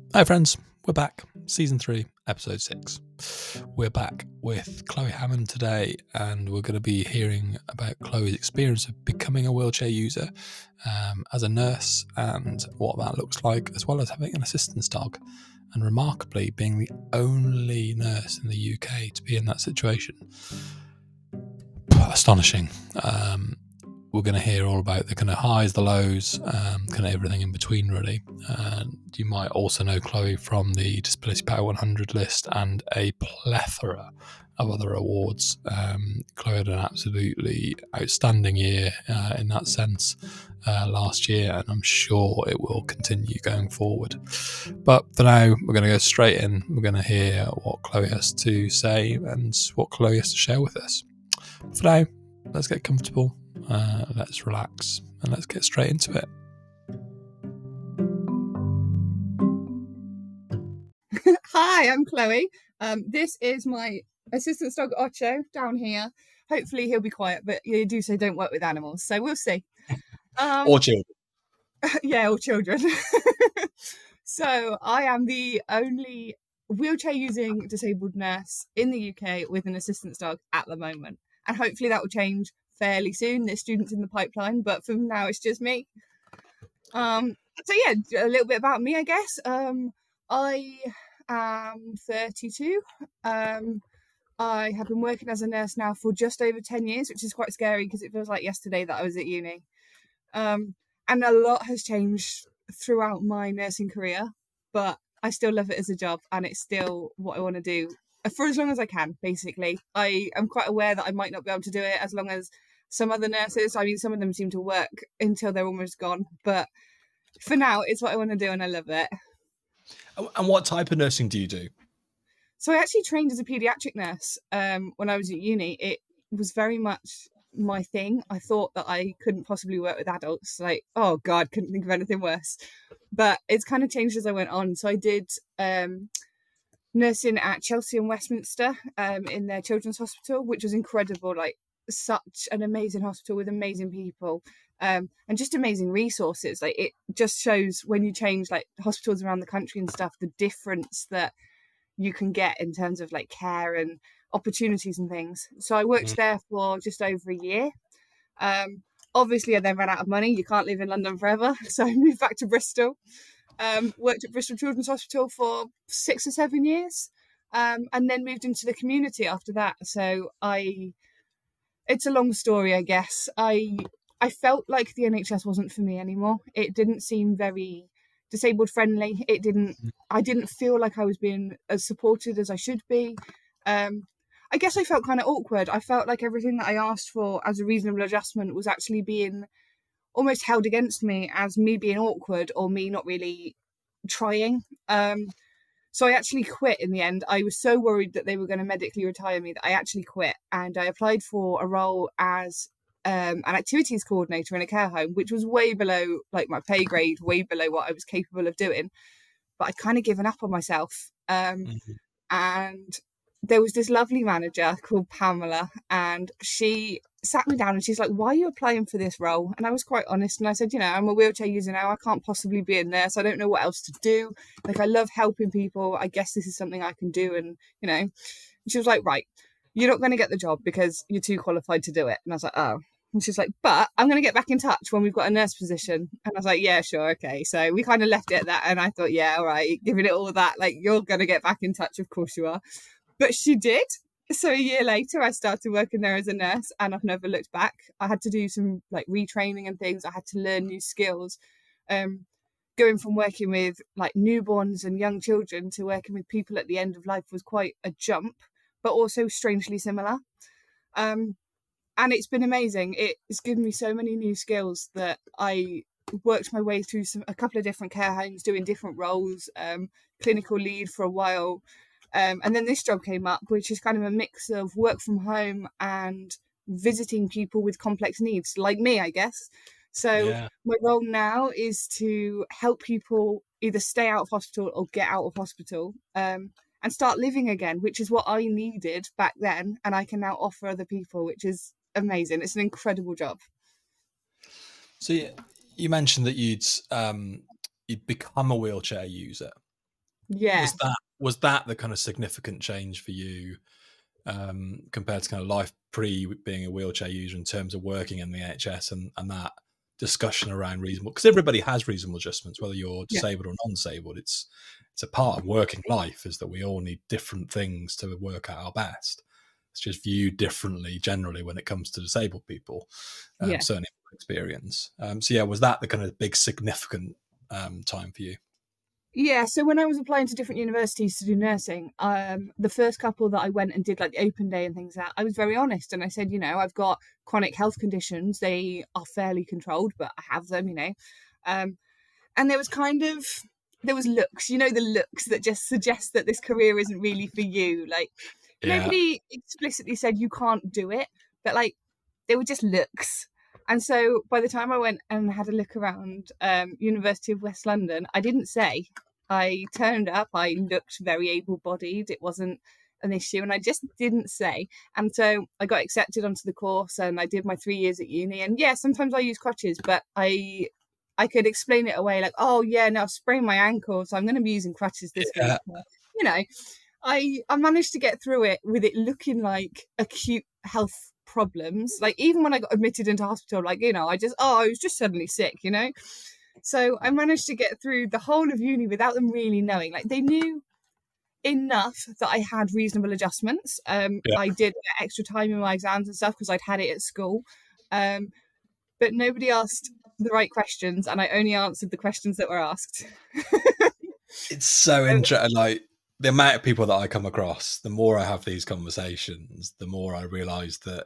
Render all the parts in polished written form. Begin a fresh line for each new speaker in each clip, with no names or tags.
Hi friends, we're back. Season 3, episode 6. We're back with Chloe Hammond today, and we're going to be hearing about Chloe's experience of becoming a wheelchair user as a nurse and what that looks like, as well as having an assistance dog, and remarkably being the only nurse in the UK to be in that situation. Astonishing. We're going to hear all about the kind of highs, the lows, kind of everything in between, really. You might also know Chloe from the Disability Power 100 list and a plethora of other awards. Chloe had an absolutely outstanding year in that sense last year, and I'm sure it will continue going forward. But for now, we're going to go straight in. We're going to hear what Chloe has to say and what Chloe has to share with us. For now, let's get comfortable. Let's relax and let's get straight into it.
Hi, I'm Chloe. This is my assistant dog Ocho down here. Hopefully he'll be quiet, but you do say don't work with animals, so we'll see.
Or children.
Yeah, or children. So I am the only wheelchair-using disabled nurse in the UK with an assistance dog at the moment. And hopefully that will change fairly soon. There's students in the pipeline, but for now it's just me. So yeah, a little bit about me, I guess. I am 32. I have been working as a nurse now for just over 10 years, which is quite scary because it feels like yesterday that I was at uni. And a lot has changed throughout my nursing career, but I still love it as a job and it's still what I want to do for as long as I can, basically. I am quite aware that I might not be able to do it as long as some other nurses. I mean, some of them seem to work until they're almost gone, but for now, it's what I want to do and I love it.
And what type of nursing do you do?
So I actually trained as a paediatric nurse when I was at uni. It was very much my thing. I thought that I couldn't possibly work with adults. Like, oh God, couldn't think of anything worse. But it's kind of changed as I went on. So I did nursing at Chelsea and Westminster in their children's hospital, which was incredible. Like, such an amazing hospital with amazing people and just amazing resources. Like, it just shows when you change like hospitals around the country and stuff, the difference that you can get in terms of like care and opportunities and things. So I worked there for just over a year. Obviously I then ran out of money. You can't live in London forever. So I moved back to Bristol. Worked at Bristol Children's Hospital for 6 or 7 years. And then moved into the community after that. So it's a long story, I guess. I felt like the NHS wasn't for me anymore. It didn't seem very disabled friendly. I didn't feel like I was being as supported as I should be. I guess I felt kind of awkward. I felt like everything that I asked for as a reasonable adjustment was actually being almost held against me as me being awkward or me not really trying. So I actually quit in the end. I was so worried that they were going to medically retire me that I actually quit, and I applied for a role as an activities coordinator in a care home, which was way below like my pay grade, way below what I was capable of doing. But I'd kind of given up on myself. And there was this lovely manager called Pamela, and she sat me down and she's like, why are you applying for this role? And I was quite honest and I said, I'm a wheelchair user now. I can't possibly be a nurse. I don't know what else to do. Like, I love helping people. I guess this is something I can do. And, and she was like, right, you're not going to get the job because you're too qualified to do it. And I was like, oh. And she's like, but I'm going to get back in touch when we've got a nurse position. And I was like, yeah, sure. Okay. So we kind of left it at that. And I thought, yeah, all right, giving it all that, like, you're going to get back in touch. Of course you are. But she did. So a year later, I started working there as a nurse and I've never looked back. I had to do some like retraining and things. I had to learn new skills. Going from working with like newborns and young children to working with people at the end of life was quite a jump, but also strangely similar. And it's been amazing. It's given me so many new skills that I worked my way through a couple of different care homes, doing different roles, clinical lead for a while. And then this job came up, which is kind of a mix of work from home and visiting people with complex needs, like me, I guess. So my role now is to help people either stay out of hospital or get out of hospital and start living again, which is what I needed back then. And I can now offer other people, which is amazing. It's an incredible job.
So you mentioned that you'd become a wheelchair user.
Yeah.
Was that the kind of significant change for you, compared to kind of life pre being a wheelchair user in terms of working in the NHS, and that discussion around reasonable, because everybody has reasonable adjustments, whether you're
Yeah.
disabled or non-disabled. It's a part of working life, is that we all need different things to work at our best. It's just viewed differently generally when it comes to disabled people,
Yeah.
certainly in my experience. So yeah, was that the kind of big significant time for you?
Yeah, so when I was applying to different universities to do nursing, the first couple that I went and did like the open day and things like that, I was very honest and I said, I've got chronic health conditions. They are fairly controlled, but I have them, And there was looks, the looks that just suggest that this career isn't really for you. Like, nobody explicitly said you can't do it, but like, they were just looks. And so by the time I went and had a look around University of West London, I didn't say. I turned up, I looked very able-bodied, it wasn't an issue, and I just didn't say. And so I got accepted onto the course and I did my 3 years at uni. And yeah, sometimes I use crutches, but I could explain it away like, oh yeah, no, I've sprained my ankle, so I'm going to be using crutches this week. I managed to get through it with it looking like acute health problems. Like even when I got admitted into hospital, like, I was just suddenly sick, So I managed to get through the whole of uni without them really knowing. Like they knew enough that I had reasonable adjustments. I did get extra time in my exams and stuff because I'd had it at school. But nobody asked the right questions and I only answered the questions that were asked.
It's so interesting. Like the amount of people that I come across, the more I have these conversations, the more I realise that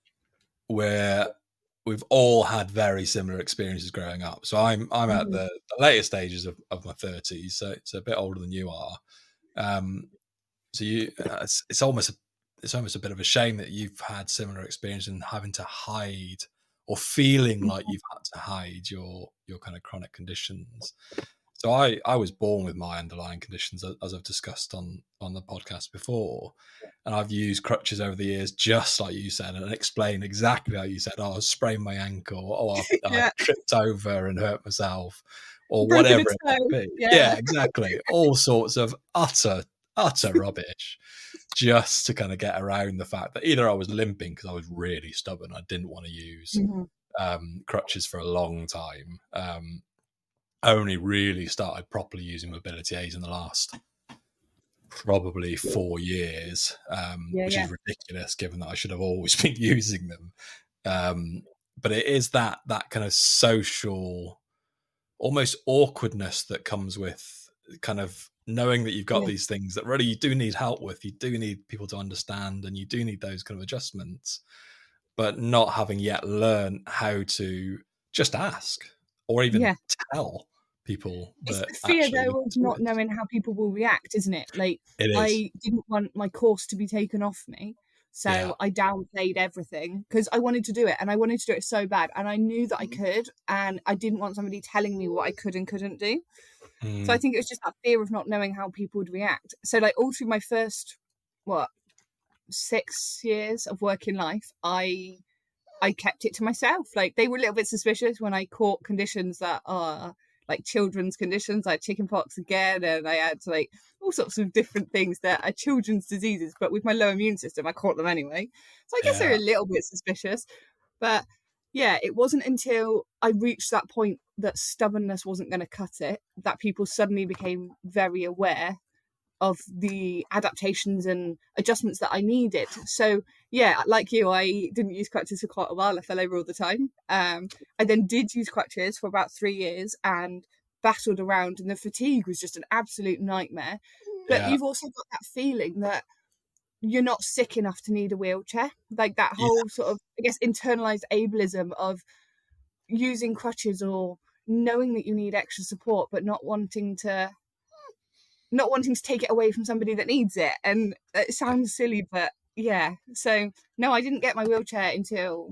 we've all had very similar experiences growing up. So I'm at the later stages of my 30s, so it's a bit older than you are. So it's almost a bit of a shame that you've had similar experience and having to hide or feeling like you've had to hide your kind of chronic conditions. So I was born with my underlying conditions, as I've discussed on the podcast before. And I've used crutches over the years, just like you said, and explained exactly how you said, I sprained my ankle, or I tripped over and hurt myself, or
broken
whatever it might be. Yeah, exactly. All sorts of utter rubbish, just to kind of get around the fact that either I was limping because I was really stubborn, I didn't want to use crutches for a long time. Only really started properly using mobility aids in the last probably 4 years, which is ridiculous given that I should have always been using them. But it is that kind of social, almost awkwardness that comes with kind of knowing that you've got these things that really you do need help with, you do need people to understand, and you do need those kind of adjustments, but not having yet learned how to just ask or even tell people.
It's the fear though of not knowing how people will react, isn't it? Like I didn't want my course to be taken off me, so I downplayed everything because I wanted to do it and I wanted to do it so bad, and I knew that I could, and I didn't want somebody telling me what I could and couldn't do. So I think it was just that fear of not knowing how people would react. So like all through my first 6 years of working life, I kept it to myself. Like they were a little bit suspicious when I caught conditions that are like children's conditions, like chickenpox again, and I had like all sorts of different things that are children's diseases, but with my low immune system I caught them anyway. So I guess they're a little bit suspicious. But yeah, it wasn't until I reached that point that stubbornness wasn't going to cut it that people suddenly became very aware of the adaptations and adjustments that I needed. So yeah, like you, I didn't use crutches for quite a while. I fell over all the time. I then did use crutches for about 3 years and battled around, and the fatigue was just an absolute nightmare. But you've also got that feeling that you're not sick enough to need a wheelchair. Like that whole sort of, I guess, internalized ableism of using crutches or knowing that you need extra support, but not wanting to take it away from somebody that needs it. And it sounds silly, but yeah. So no, I didn't get my wheelchair until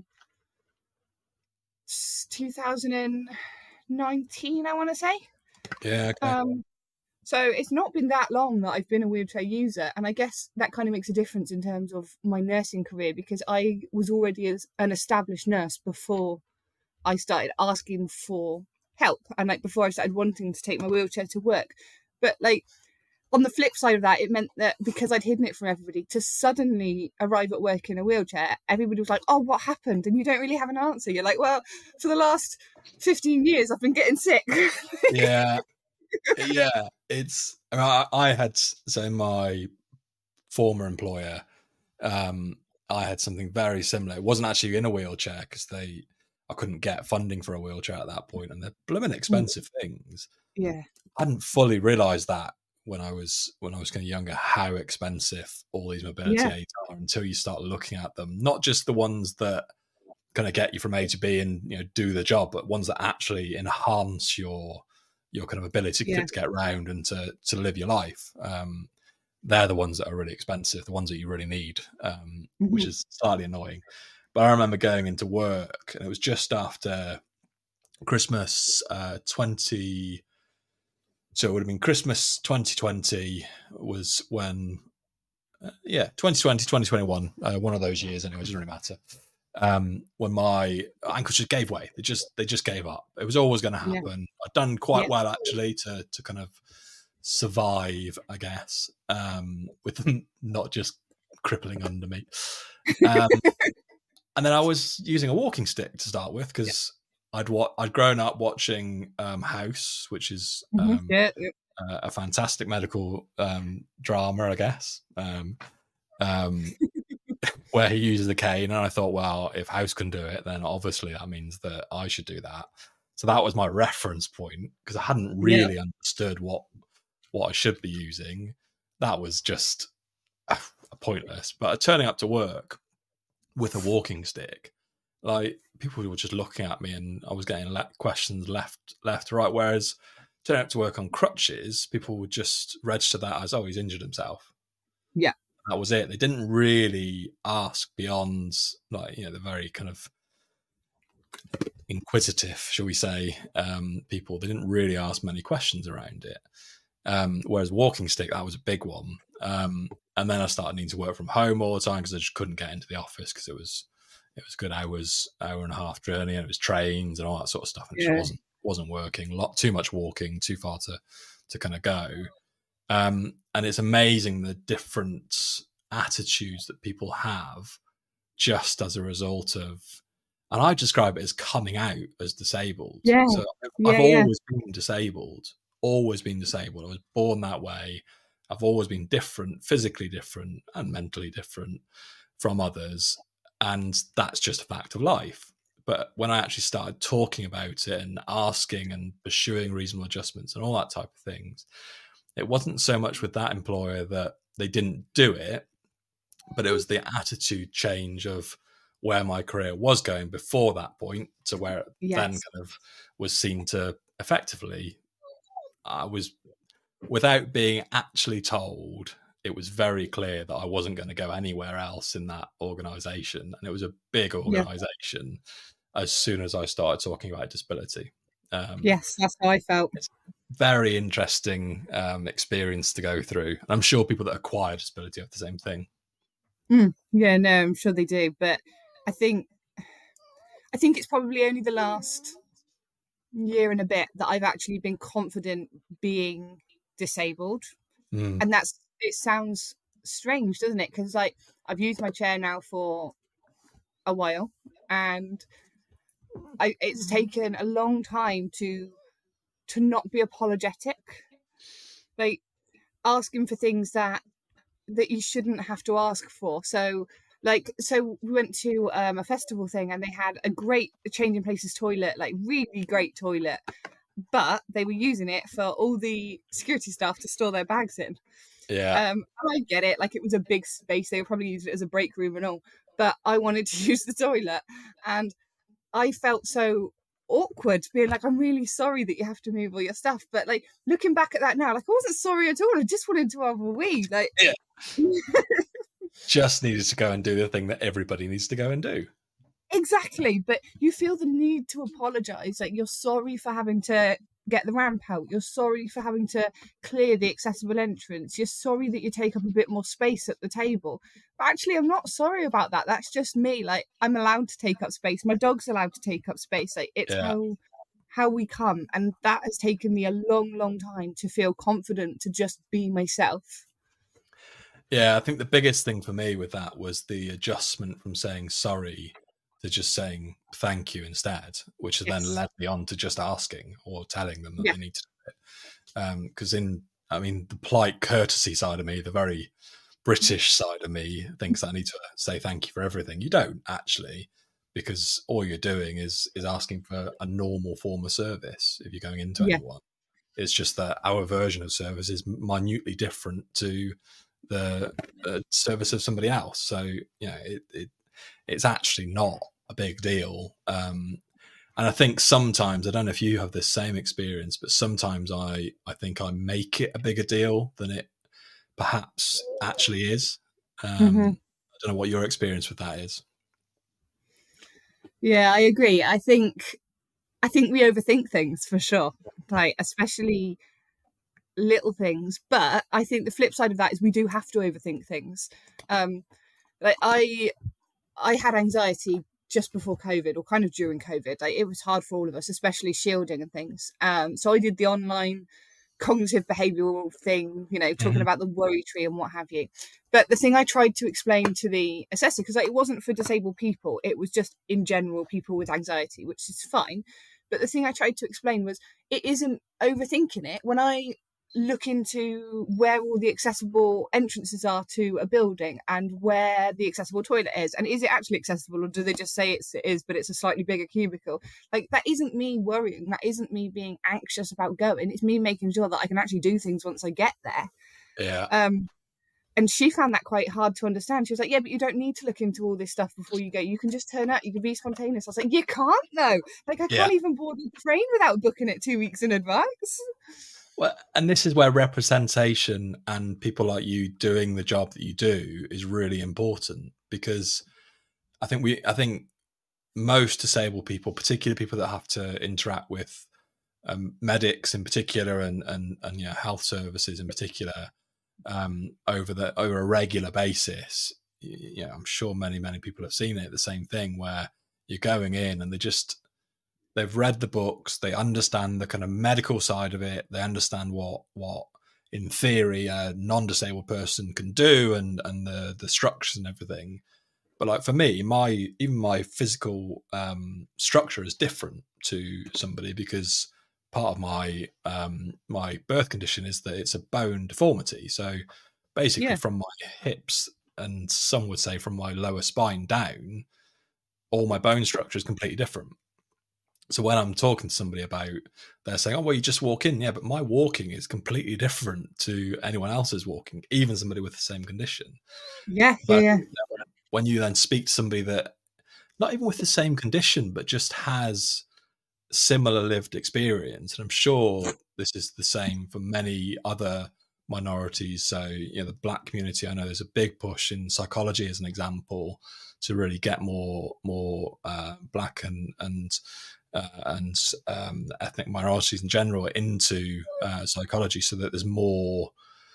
2019, I want to say.
Yeah. Okay.
So it's not been that long that I've been a wheelchair user, and I guess that kind of makes a difference in terms of my nursing career, because I was already an established nurse before I started asking for help, and like before I started wanting to take my wheelchair to work. But like on the flip side of that, it meant that because I'd hidden it from everybody, to suddenly arrive at work in a wheelchair, everybody was like, oh, what happened? And you don't really have an answer. You're like, well, for the last 15 years, I've been getting sick.
Yeah. Yeah. It's, I had, so my former employer, I had something very similar. It wasn't actually in a wheelchair because I couldn't get funding for a wheelchair at that point, and they're blooming expensive things.
Yeah.
I hadn't fully realised that when I was kind of younger, how expensive all these mobility aids are, until you start looking at them. Not just the ones that kind of get you from A to B and do the job, but ones that actually enhance your kind of ability to get around and to live your life. They're the ones that are really expensive, the ones that you really need, which is slightly annoying. But I remember going into work, and it was just after Christmas 20. So it would have been Christmas 2020 was when, 2020, 2021, one of those years anyway, it doesn't really matter. When my ankles just gave way. They just gave up. It was always going to happen. I'd done quite well, actually, to kind of survive, I guess, with them not just crippling under me. And then I was using a walking stick to start with, because I'd grown up watching House, which is a fantastic medical drama, I guess, where he uses a cane. And I thought, well, if House can do it, then obviously that means that I should do that. So that was my reference point, because I hadn't really understood what I should be using. That was just pointless. But turning up to work with a walking stick, like, people were just looking at me, and I was getting questions left, right. Whereas turning up to work on crutches, people would just register that as, oh, he's injured himself.
Yeah.
That was it. They didn't really ask beyond, like, the very kind of inquisitive, shall we say, people. They didn't really ask many questions around it. Whereas walking stick, that was a big one. And then I started needing to work from home all the time, because I just couldn't get into the office, because it was a good hour and a half journey, and it was trains and all that sort of stuff, and it just wasn't working. Too much walking, too far to kind of go. And it's amazing the different attitudes that people have just as a result of, and I describe it as coming out as disabled. So I've always been disabled. I was born that way. I've always been different, physically different and mentally different from others. And that's just a fact of life. But when I actually started talking about it and asking and pursuing reasonable adjustments and all that type of things, it wasn't so much with that employer that they didn't do it, but it was the attitude change of where my career was going before that point to where it then kind of was seen to effectively, I was, without being actually told, it was very clear that I wasn't going to go anywhere else in that organisation. And it was a big organisation as soon as I started talking about disability.
Yes, that's how I felt.
It's a very interesting experience to go through. And I'm sure people that acquire disability have the same thing.
Yeah, no, I'm sure they do. But I think it's probably only the last year and a bit that I've actually been confident being disabled. And it sounds strange, doesn't it? Because, like, I've used my chair now for a while, and it's taken a long time to not be apologetic, like asking for things that you shouldn't have to ask for. So we went to a festival thing, and they had a great Changing Places toilet, like really great toilet, but they were using it for all the security staff to store their bags in. And I get it, like, it was a big space, they were probably using it as a break room and all, but I wanted to use the toilet, and I felt so awkward being like, I'm really sorry that you have to move all your stuff. But, like, looking back at that now, like, I wasn't sorry at all. I just wanted to have a wee. Like,
just needed to go and do the thing that everybody needs to go and do.
Exactly. But you feel the need to apologise. Like, you're sorry for having to get the ramp out. You're sorry for having to clear the accessible entrance. You're sorry that you take up a bit more space at the table. But actually, I'm not sorry about that. That's just me. Like, I'm allowed to take up space. My dog's allowed to take up space. Like, it's how we come, and that has taken me a long time to feel confident to just be myself.
Yeah, I think the biggest thing for me with that was the adjustment from saying sorry to just saying thank you instead, which has then
Yes.
led me on to just asking or telling them that
Yeah.
they need to do it. Because the polite courtesy side of me, the very British side of me, thinks I need to say thank you for everything. You don't actually, because all you're doing is asking for a normal form of service if you're going into
Yeah.
anyone. It's just that our version of service is minutely different to the service of somebody else. So, it's actually not a big deal. And I think sometimes, I don't know if you have this same experience, but sometimes I think I make it a bigger deal than it perhaps actually is. I don't know what your experience with that is.
Yeah, I agree. I think we overthink things for sure, like especially little things. But I think the flip side of that is we do have to overthink things. Like I had anxiety just before COVID, or kind of during COVID. Like it was hard for all of us, especially shielding and things. So I did the online cognitive behavioral thing, talking about the worry tree and what have you. But the thing I tried to explain to the assessor, because it wasn't for disabled people, it was just in general people with anxiety, which is fine. But the thing I tried to explain was it isn't overthinking it. When I look into where all the accessible entrances are to a building and where the accessible toilet is, and is it actually accessible, or do they just say it is but it's a slightly bigger cubicle? Like, that isn't me worrying, that isn't me being anxious about going, it's me making sure that I can actually do things once I get there. And she found that quite hard to understand. She was like, yeah, but you don't need to look into all this stuff before you go. You can just turn up. You can be spontaneous. I was like, you can't though. Like, I can't even board a train without booking it 2 weeks in advance.
Well, and this is where representation and people like you doing the job that you do is really important, because I think most disabled people, particularly people that have to interact with medics in particular and health services in particular, over a regular basis, I'm sure many people have seen it, the same thing, where you're going in and they've read the books, they understand the kind of medical side of it, they understand what in theory a non-disabled person can do, and the structures and everything. But like for me, even my physical structure is different to somebody, because part of my my birth condition is that it's a bone deformity. So basically, from my hips, and some would say from my lower spine down, all my bone structure is completely different. So when I'm talking to somebody about, they're saying, oh, well, you just walk in. Yeah, but my walking is completely different to anyone else's walking, even somebody with the same condition. But when you then speak to somebody that, not even with the same condition, but just has similar lived experience, and I'm sure this is the same for many other minorities. So, the Black community, I know there's a big push in psychology, as an example, to really get more Black and ethnic minorities in general into psychology, so that there's more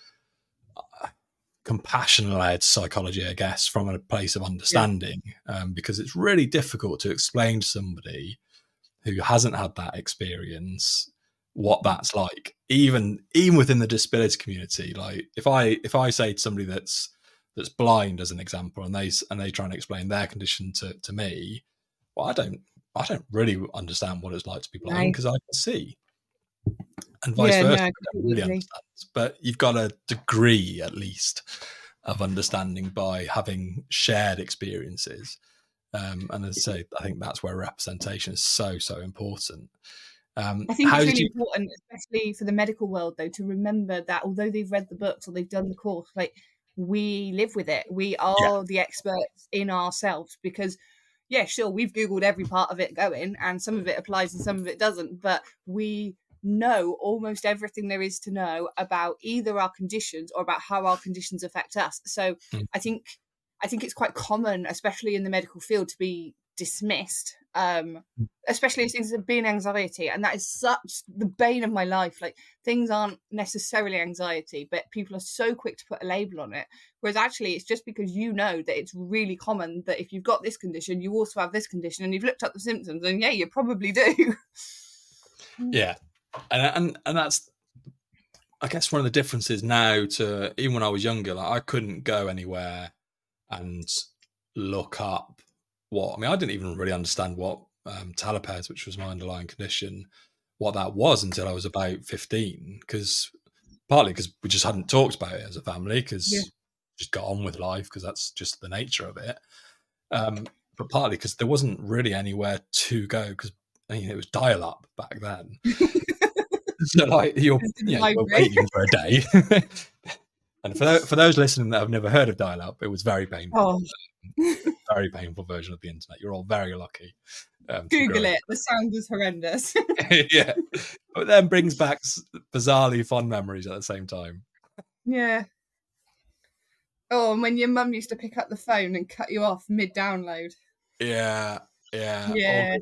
compassion-led psychology, I guess, from a place of understanding, because it's really difficult to explain to somebody who hasn't had that experience what that's like, even within the disability community. Like if I say to somebody that's blind, as an example, and they try and explain their condition to me, well, I don't really understand what it's like to be blind, because I can see, and vice versa. I don't really understand. But you've got a degree, at least, of understanding by having shared experiences. And as I say, I think that's where representation is so important.
I think it's really important, especially for the medical world, though, to remember that although they've read the books or they've done the course, like, we live with it. We are the experts in ourselves, because sure, we've Googled every part of it going, and some of it applies and some of it doesn't, but we know almost everything there is to know about either our conditions or about how our conditions affect us. So I think it's quite common, especially in the medical field, to be dismissed, especially as things have been anxiety, and that is such the bane of my life. Like, things aren't necessarily anxiety, but people are so quick to put a label on it, whereas actually it's just because that it's really common that if you've got this condition, you also have this condition, and you've looked up the symptoms, and you probably do.
Yeah, and that's, I guess, one of the differences now to even when I was younger. Like, I couldn't go anywhere and look up what, I mean, I didn't even really understand what talipes, which was my underlying condition, what that was until I was about 15, partly because we just hadn't talked about it as a family, because just got on with life, because that's just the nature of it. But partly because there wasn't really anywhere to go, because it was dial-up back then. So like you're waiting for a day. And for those listening that have never heard of dial-up, it was very painful. Very painful version of the internet. You're all very lucky.
Google it. The sound is horrendous.
Yeah, but then brings back bizarrely fond memories at the same time.
Yeah. Oh, and when your mum used to pick up the phone and cut you off mid-download.
Yeah.
Yeah.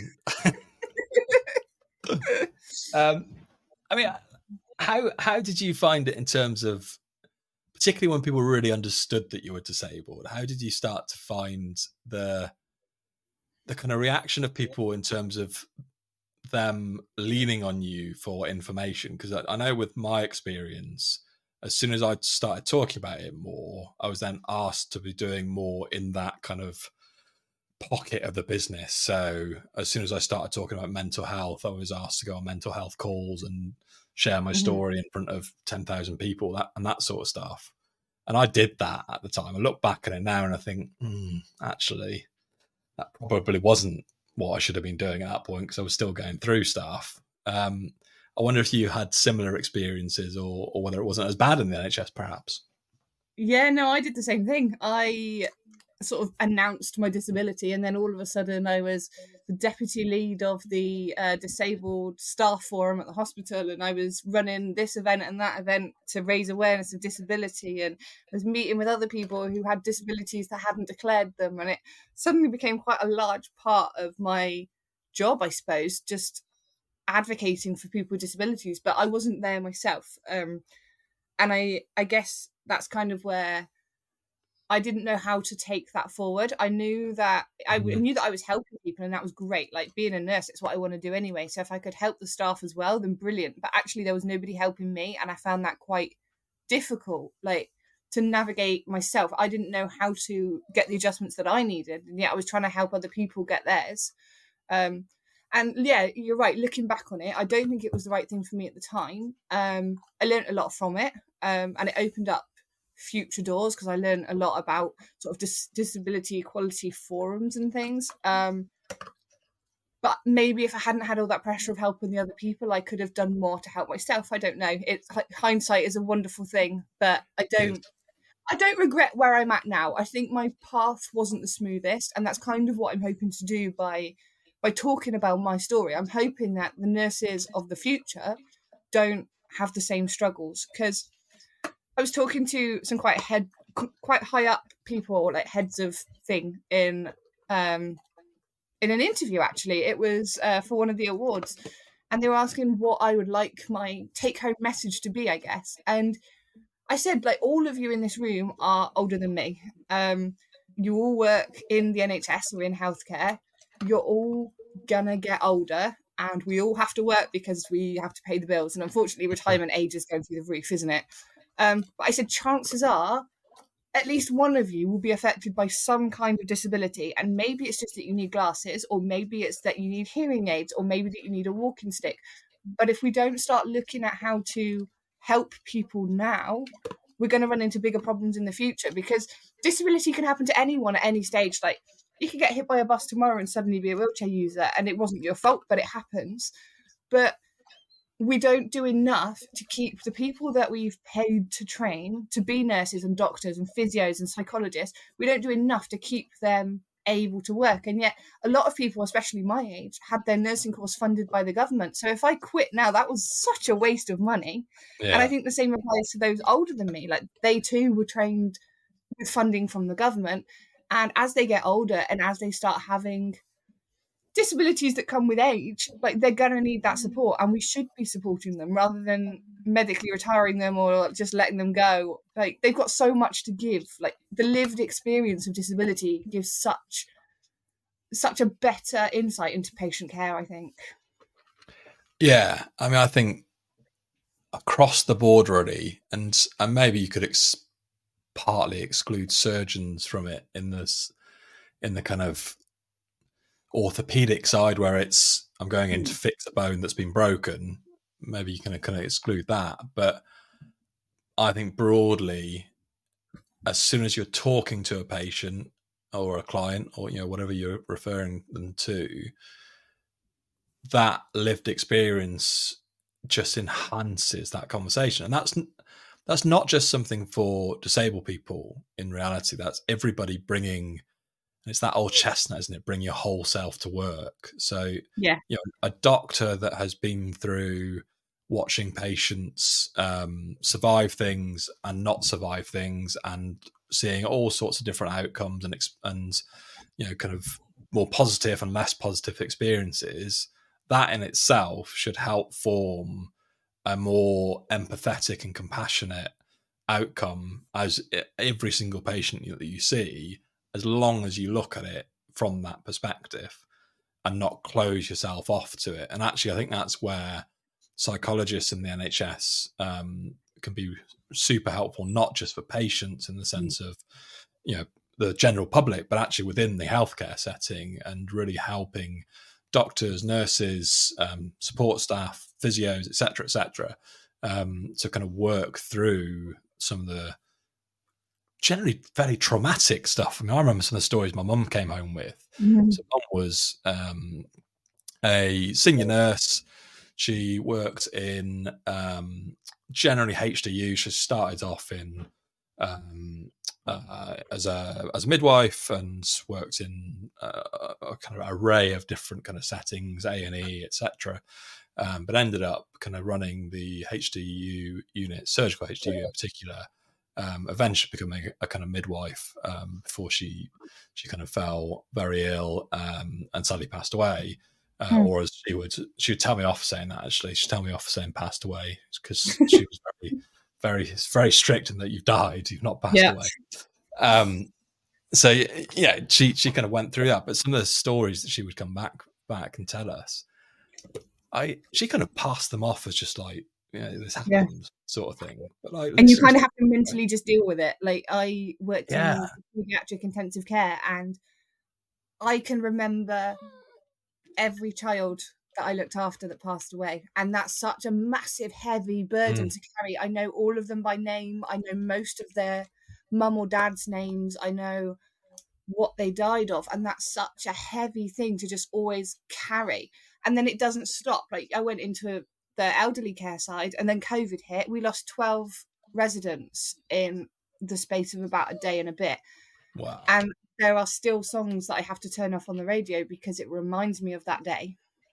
I mean, how did you find it in terms of, particularly when people really understood that you were disabled? How did you start to find the kind of reaction of people in terms of them leaning on you for information? Because I know with my experience, as soon as I started talking about it more, I was then asked to be doing more in that kind of pocket of the business. So as soon as I started talking about mental health, I was asked to go on mental health calls and share my story in front of 10,000 people, and that sort of stuff. And I did that at the time. I look back at it now and I think, actually, that probably wasn't what I should have been doing at that point, because I was still going through stuff. I wonder if you had similar experiences, or whether it wasn't as bad in the NHS, perhaps.
Yeah, no, I did the same thing. I sort of announced my disability, and then all of a sudden I was the deputy lead of the disabled staff forum at the hospital, and I was running this event and that event to raise awareness of disability, and I was meeting with other people who had disabilities that hadn't declared them, and it suddenly became quite a large part of my job, I suppose, just advocating for people with disabilities. But I wasn't there myself, and I guess that's kind of where I didn't know how to take that forward. I knew that I was helping people, and that was great. Like, being a nurse, it's what I want to do anyway. So if I could help the staff as well, then brilliant. But actually there was nobody helping me, and I found that quite difficult, like, to navigate myself. I didn't know how to get the adjustments that I needed, and yet I was trying to help other people get theirs. And yeah, you're right. Looking back on it, I don't think it was the right thing for me at the time. I learned a lot from it, and it opened up future doors, because I learned a lot about sort of disability equality forums and things. But maybe if I hadn't had all that pressure of helping the other people, I could have done more to help myself. I don't know. It's like, hindsight is a wonderful thing, but I don't regret where I'm at now. I think my path wasn't the smoothest, and that's kind of what I'm hoping to do by talking about my story. I'm hoping that the nurses of the future don't have the same struggles, because I was talking to some quite high up people, like heads of thing, in an interview. Actually, it was for one of the awards, and they were asking what I would like my take-home message to be, I guess. And I said, like, all of you in this room are older than me. You all work in the NHS or in healthcare. You're all gonna get older, and we all have to work because we have to pay the bills. And unfortunately, retirement age is going through the roof, isn't it? But I said, chances are at least one of you will be affected by some kind of disability, and maybe it's just that you need glasses, or maybe it's that you need hearing aids, or maybe that you need a walking stick. But if we don't start looking at how to help people now, we're going to run into bigger problems in the future, because disability can happen to anyone at any stage. Like, you could get hit by a bus tomorrow and suddenly be a wheelchair user, and it wasn't your fault, but it happens. But we don't do enough to keep the people that we've paid to train to be nurses and doctors and physios and psychologists. We don't do enough to keep them able to work. And yet a lot of people, especially my age, had their nursing course funded by the government. So if I quit now, that was such a waste of money. Yeah. And I think the same applies to those older than me. Like, they too were trained with funding from the government. And as they get older and as they start having disabilities that come with age, like, they're going to need that support, and we should be supporting them rather than medically retiring them or just letting them go. Like, they've got so much to give. Like, the lived experience of disability gives such a better insight into patient care, I think.
Yeah, I mean, I think across the board really, and maybe you could partly exclude surgeons from it in this, in the kind of orthopedic side where it's I'm going in to fix a bone that's been broken. Maybe you can kind of exclude that, but I think broadly, as soon as you're talking to a patient or a client or whatever you're referring them to, that lived experience just enhances that conversation. And that's not just something for disabled people. In reality, that's everybody bringing, and it's that old chestnut, isn't it? Bring your whole self to work. So
Yeah.
A doctor that has been through watching patients survive things and not survive things, and seeing all sorts of different outcomes and kind of more positive and less positive experiences, that in itself should help form a more empathetic and compassionate outcome as every single patient that you see, as long as you look at it from that perspective and not close yourself off to it. And actually, I think that's where psychologists in the NHS can be super helpful, not just for patients in the sense of the general public, but actually within the healthcare setting, and really helping doctors, nurses, support staff, physios, etc., to kind of work through some of the generally very traumatic stuff. I mean, I remember some of the stories my mum came home with.
Mm-hmm.
So mum was a senior nurse. She worked in generally HDU. She started off in as a midwife and worked in a kind of array of different kind of settings, A&E, etc. But ended up kind of running the HDU unit, surgical HDU in particular. Eventually becoming a kind of midwife before she kind of fell very ill and sadly passed away. Or as she would tell me off saying that. Actually, she'd tell me off saying passed away, because she was very, very strict in that you've died, you've not passed away. So yeah, she kind of went through that. But some of the stories that she would come back and tell us, she kind of passed them off as just like, this happens, sort of thing. But like,
and you kind of have to mentally just deal with it. Like, I worked in pediatric intensive care, and I can remember every child that I looked after that passed away, and that's such a massive, heavy burden to carry. I know all of them by name. I know most of their mum or dad's names. I know what they died of, and that's such a heavy thing to just always carry. And then it doesn't stop. Like, I went into the elderly care side, and then COVID hit. We lost 12 residents in the space of about a day and a bit.
Wow.
And there are still songs that I have to turn off on the radio because it reminds me of that day.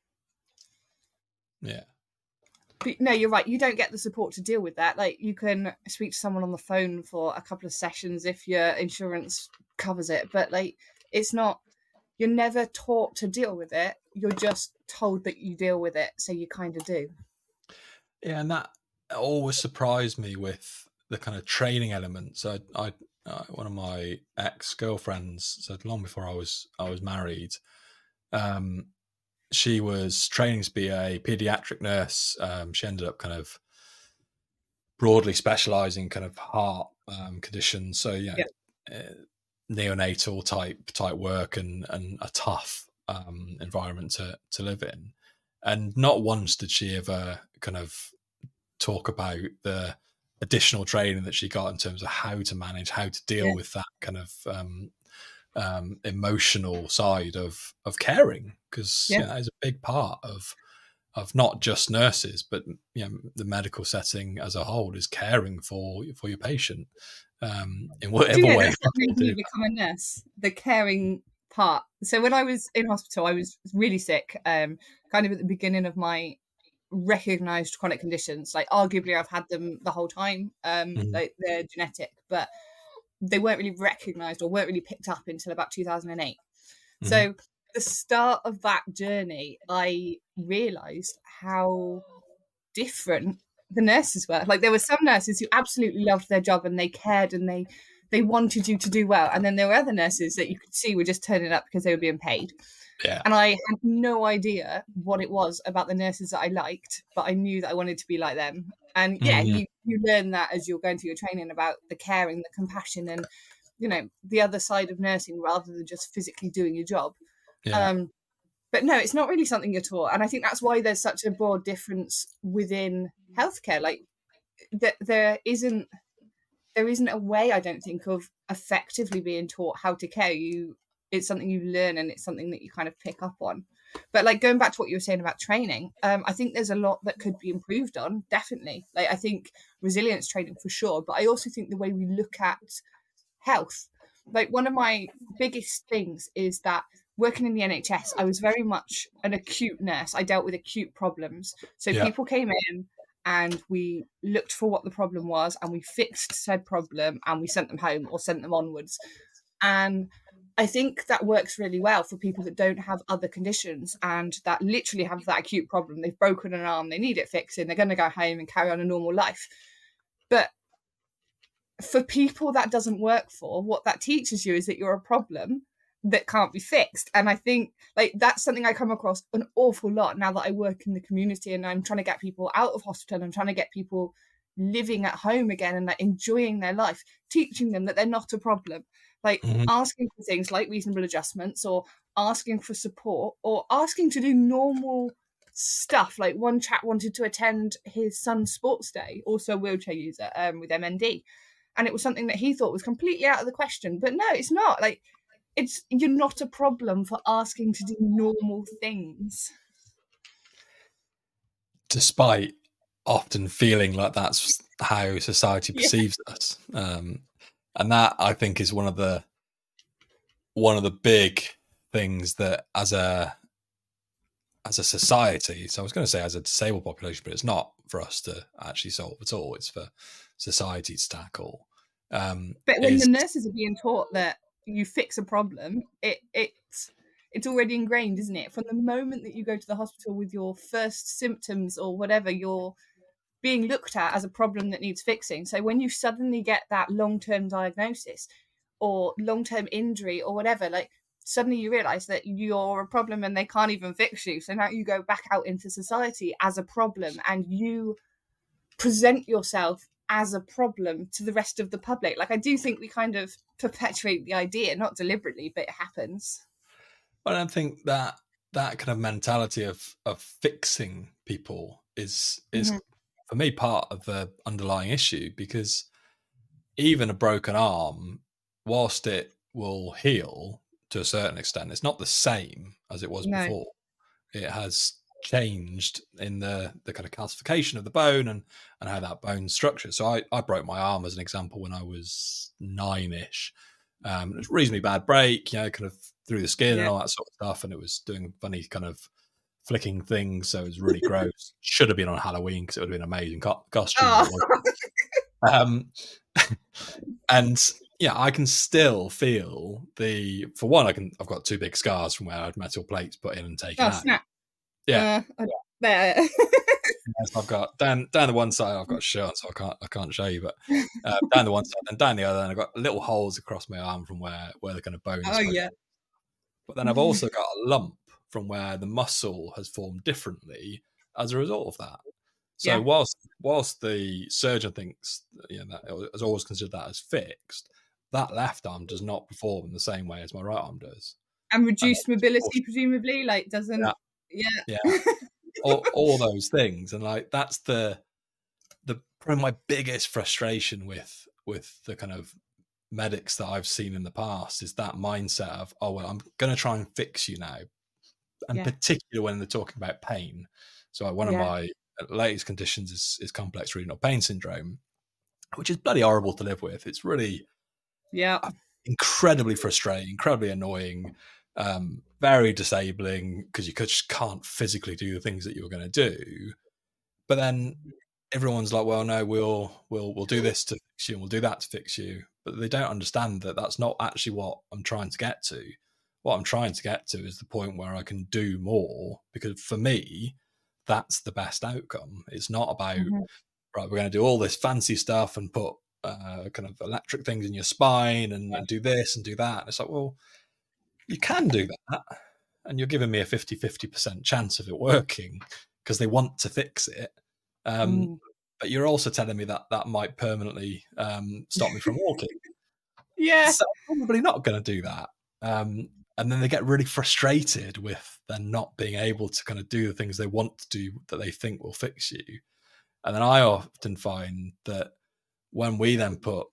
Yeah.
But no, you're right. You don't get the support to deal with that. Like, you can speak to someone on the phone for a couple of sessions if your insurance covers it. But like, it's not, you're never taught to deal with it. You're just told that you deal with it. So you kind of do.
Yeah. And that always surprised me with the kind of training elements. I one of my ex-girlfriends said, long before I was married, she was training to be a pediatric nurse. She ended up kind of broadly specializing kind of heart conditions. So neonatal type work and a tough environment to live in. And not once did she ever kind of talk about the additional training that she got in terms of how to manage, how to deal with that kind of emotional side of caring, because that is a big part of not just nurses, but the medical setting as a whole is caring for your patient in whatever way.
That's what made me become a nurse, the caring part. So when I was in hospital, I was really sick, kind of at the beginning of my recognized chronic conditions. Like, arguably I've had them the whole time. Like, they're genetic, but they weren't really recognized or weren't really picked up until about 2008. So the start of that journey, I realized how different the nurses were. Like, there were some nurses who absolutely loved their job and they cared and they wanted you to do well, and then there were other nurses that you could see were just turning up because they were being paid.
Yeah.
And I had no idea what it was about the nurses that I liked, but I knew that I wanted to be like them. And yeah, you learn that as you're going through your training about the caring, the compassion, and the other side of nursing rather than just physically doing your job.
Yeah.
But no, it's not really something you're taught, and I think that's why there's such a broad difference within healthcare. Like there isn't a way, I don't think, of effectively being taught how to care. It's something you learn, and it's something that you kind of pick up on. But like going back to what you were saying about training, I think there's a lot that could be improved on, definitely. Like I think resilience training for sure, but I also think the way we look at health, like one of my biggest things is that working in the NHS, I was very much an acute nurse. I dealt with acute problems. So people came in and we looked for what the problem was and we fixed said problem and we sent them home or sent them onwards. And I think that works really well for people that don't have other conditions and that literally have that acute problem. They've broken an arm, they need it fixing, they're going to go home and carry on a normal life. But for people that doesn't work for, what that teaches you is that you're a problem that can't be fixed. And I think like that's something I come across an awful lot now that I work in the community and I'm trying to get people out of hospital. I'm trying to get people living at home again and like enjoying their life, teaching them that they're not a problem. Like asking for things like reasonable adjustments or asking for support or asking to do normal stuff. Like one chap wanted to attend his son's sports day, also a wheelchair user with MND. And it was something that he thought was completely out of the question. But no, it's not. Like, you're not a problem for asking to do normal things.
Despite often feeling like that's how society perceives us. And that, I think, is one of the big things that as a society, so I was going to say as a disabled population, but it's not for us to actually solve at all. It's for society to tackle.
But when the nurses are being taught that you fix a problem, it's already ingrained, isn't it? From the moment that you go to the hospital with your first symptoms or whatever, you're being looked at as a problem that needs fixing. So when you suddenly get that long-term diagnosis or long-term injury or whatever, like suddenly you realize that you're a problem and they can't even fix you. So now you go back out into society as a problem and you present yourself as a problem to the rest of the public. Like I do think we kind of perpetuate the idea, not deliberately, but it happens.
Well, I think that kind of mentality of fixing people is for me part of the underlying issue, because even a broken arm, whilst it will heal to a certain extent, it's not the same as it was before. It has changed in the kind of calcification of the bone and how that bone's structured. So I broke my arm as an example when I was 9-ish. It was a reasonably bad break, kind of through the skin and all that sort of stuff, and it was doing funny kind of flicking things, so it was really gross. Should have been on Halloween because it would have been an amazing costume. And I can still feel for one, I've got 2 big scars from where I had metal plates put in and taken out.
Snap.
Yeah.
There.
So I've got down the one side, I've got a shirt on, so I can't show you, but down the one side and down the other, and I've got little holes across my arm from where the kind of bone is.
Oh yeah.
But then I've also got a lump from where the muscle has formed differently as a result of that. So whilst the surgeon thinks that has always considered that as fixed, that left arm does not perform in the same way as my right arm does.
And reduced mobility, presumably, like doesn't. Yeah.
all those things, and like that's the probably my biggest frustration with the kind of medics that I've seen in the past is that mindset of, oh well, I'm going to try and fix you now, and particularly when they're talking about pain. So one of my latest conditions is complex renal pain syndrome, which is bloody horrible to live with. It's really incredibly frustrating, incredibly annoying, very disabling, because you just can't physically do the things that you were going to do. But then everyone's like, well, no, we'll do this to fix you and we'll do that to fix you. But they don't understand that that's not actually what I'm trying to get to. What I'm trying to get to is the point where I can do more, because for me, that's the best outcome. It's not about, right, we're going to do all this fancy stuff and put kind of electric things in your spine and do this and do that. And it's like, well, you can do that.
and you're giving me a 50% chance of it working because they want to fix it. But you're also telling me that might permanently stop me from walking.
Yeah.
So I'm probably not going to do that. And then they get really frustrated with them not being able to kind of do the things they want to do that they think will fix you. And then I often find that when we then put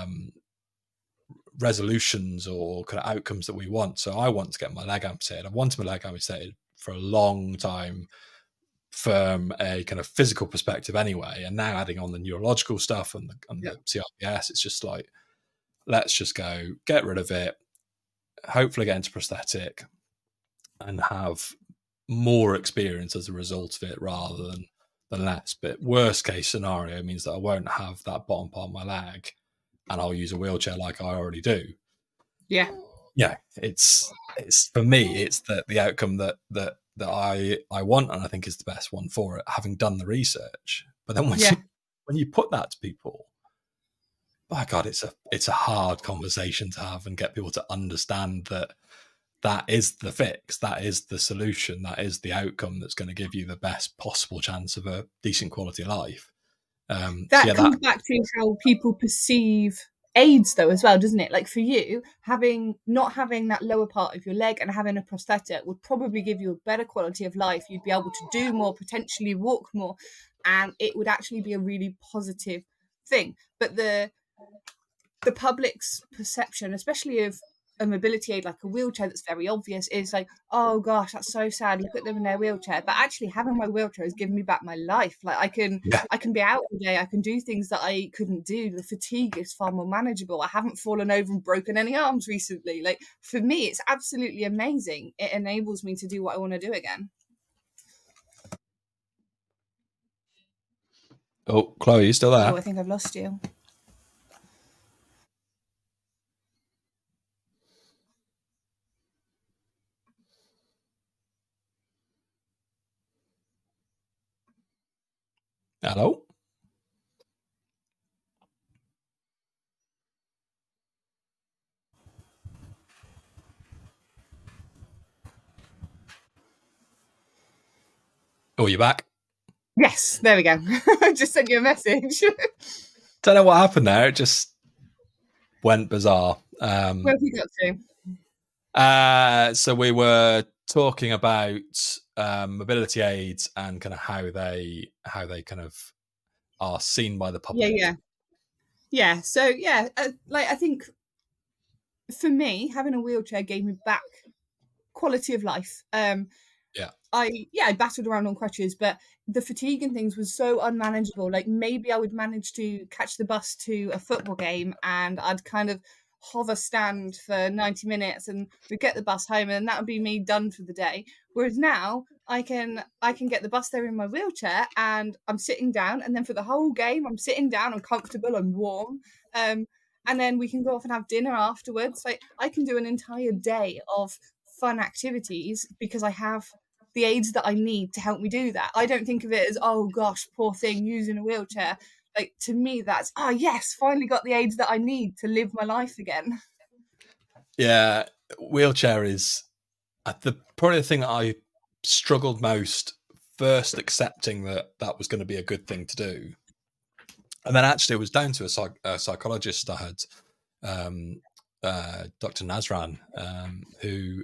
resolutions or kind of outcomes that we want, so I want to get my leg amputated. I've wanted my leg amputated for a long time from a kind of physical perspective anyway, and now adding on the neurological stuff and the CRPS, it's just like, let's just go get rid of it, hopefully get into prosthetic and have more experience as a result of it rather than less. But worst case scenario means that I won't have that bottom part of my leg and I'll use a wheelchair like I already do.
Yeah.
It's for me, it's the outcome that I want, and I think is the best one for it, having done the research. But then when you put that to people, my God, it's a hard conversation to have and get people to understand that is the fix, that is the solution, that is the outcome that's going to give you the best possible chance of a decent quality of life.
That comes back to how people perceive aids though as well, doesn't it? Like for you, not having that lower part of your leg and having a prosthetic would probably give you a better quality of life. You'd be able to do more, potentially walk more, and it would actually be a really positive thing. But the public's perception, especially of a mobility aid like a wheelchair that's very obvious, is like, oh gosh, that's so sad, look at them in their wheelchair. But actually having my wheelchair has given me back my life. Like I can be out all day, I can do things that I couldn't do. The fatigue is far more manageable. I haven't fallen over and broken any arms recently. Like for me, it's absolutely amazing. It enables me to do what I want to do again.
Oh, Chloe, you still there?
Oh, I think I've lost you.
Hello? Oh, you're back?
Yes, there we go. I just sent you a message.
Don't know what happened there. It just went bizarre.
Where have you got
to? So we were talking about mobility aids and kind of how they kind of are seen by the public.
Yeah. So like I think for me, having a wheelchair gave me back quality of life. I battled around on crutches, but the fatigue and things was so unmanageable. Like maybe I would manage to catch the bus to a football game and I'd kind of hover stand for 90 minutes and we'd get the bus home and that would be me done for the day. Whereas now I can get the bus there in my wheelchair and I'm sitting down, and then for the whole game I'm sitting down, I'm comfortable, I'm warm. And then we can go off and have dinner afterwards. Like I can do an entire day of fun activities because I have the aids that I need to help me do that. I don't think of it as, oh gosh, poor thing using a wheelchair. Like to me, that's, oh yes, finally got the aids that I need to live my life again.
Yeah, wheelchair is probably the thing that I struggled most first accepting that was going to be a good thing to do. And then actually it was down to a psychologist I had, Dr. Nazran, who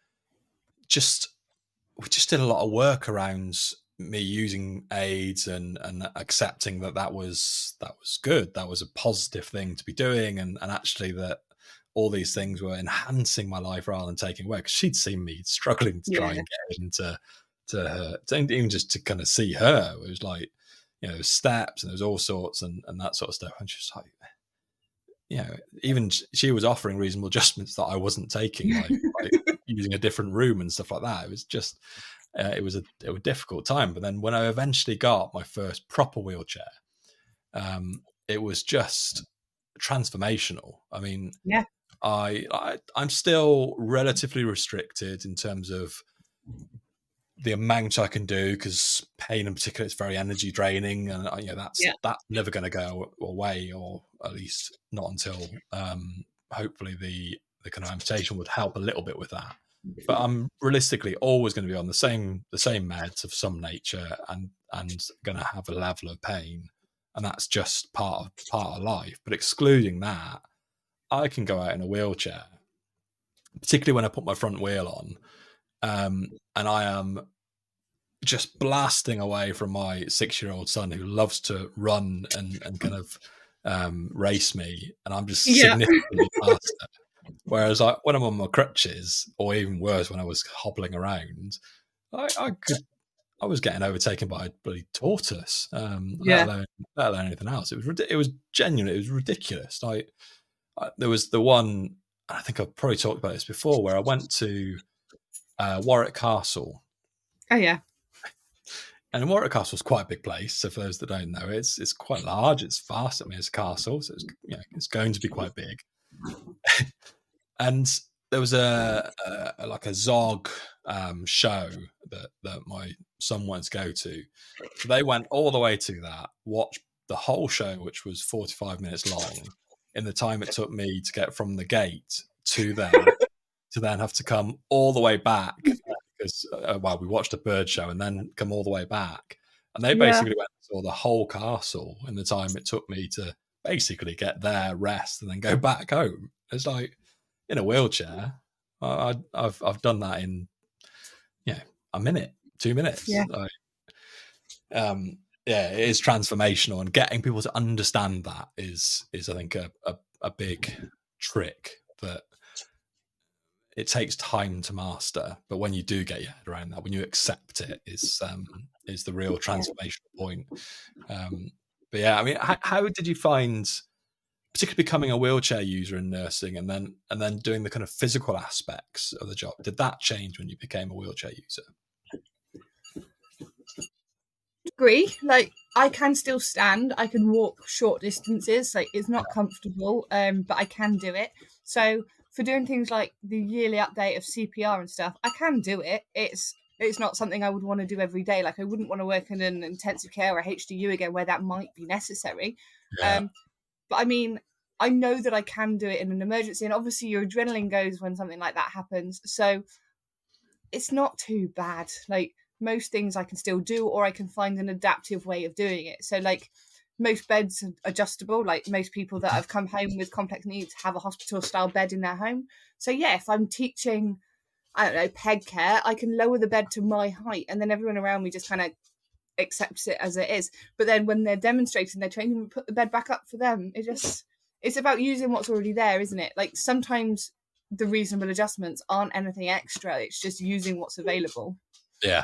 we just did a lot of work around me using aids and accepting that was good. That was a positive thing to be doing. And actually that all these things were enhancing my life rather than taking away, because she'd seen me struggling to try and get into her, even just to kind of see her. It was like, steps and there was all sorts and that sort of stuff. And she was like, even she was offering reasonable adjustments that I wasn't taking, like using a different room and stuff like that. It was just, it was a difficult time. But then when I eventually got my first proper wheelchair, it was just transformational. I mean, I'm still relatively restricted in terms of the amount I can do, because pain in particular is very energy draining, and that's never going to go away, or at least not until hopefully the kind of amputation would help a little bit with that. but I'm realistically always going to be on the same meds of some nature, and going to have a level of pain, and that's just part of life. But excluding that, I can go out in a wheelchair, particularly when I put my front wheel on, and I am just blasting away from my 6-year-old son who loves to run and kind of race me, and I'm just significantly faster. Whereas when I'm on my crutches, or even worse, when I was hobbling around, I was getting overtaken by a bloody tortoise, let alone anything else. It was genuine. It was ridiculous. There was the one, I think I've probably talked about this before, where I went to Warwick Castle.
Oh yeah.
And Warwick Castle is quite a big place. So for those that don't know, it's quite large. It's vast. I mean, it's a castle, so it's going to be quite big. And there was a Zog show that my son wanted to go to. So they went all the way to that, watched the whole show, which was 45 minutes long, in the time it took me to get from the gate to there, to then have to come all the way back. Because we watched a bird show and then come all the way back, and they basically went and saw the whole castle in the time it took me to basically get there, rest, and then go back home. It's like, in a wheelchair, I've done that in a minute, 2 minutes. It is transformational, and getting people to understand that is I think a big trick that it takes time to master, but when you do get your head around that, when you accept it, is the real transformational point. But yeah, I mean, how did you find, particularly becoming a wheelchair user in nursing, and then doing the kind of physical aspects of the job? Did that change when you became a wheelchair user?
Agree. Like, I can still stand. I can walk short distances. Like, it's not comfortable, but I can do it. So for doing things like the yearly update of CPR and stuff, I can do it. It's not something I would want to do every day. Like, I wouldn't want to work in an intensive care or HDU again where that might be necessary. But I mean, I know that I can do it in an emergency, and obviously your adrenaline goes when something like that happens. So it's not too bad. Like, most things I can still do, or I can find an adaptive way of doing it. So like, most beds are adjustable. Like, most people that have come home with complex needs have a hospital style bed in their home. So yeah, if I'm teaching, I don't know, peg care, I can lower the bed to my height, and then everyone around me just kind of accepts it as it is. But then when they're demonstrating their training, we put the bed back up for them. It's about using what's already there, isn't it? Like, sometimes the reasonable adjustments aren't anything extra. It's just using what's available.
Yeah.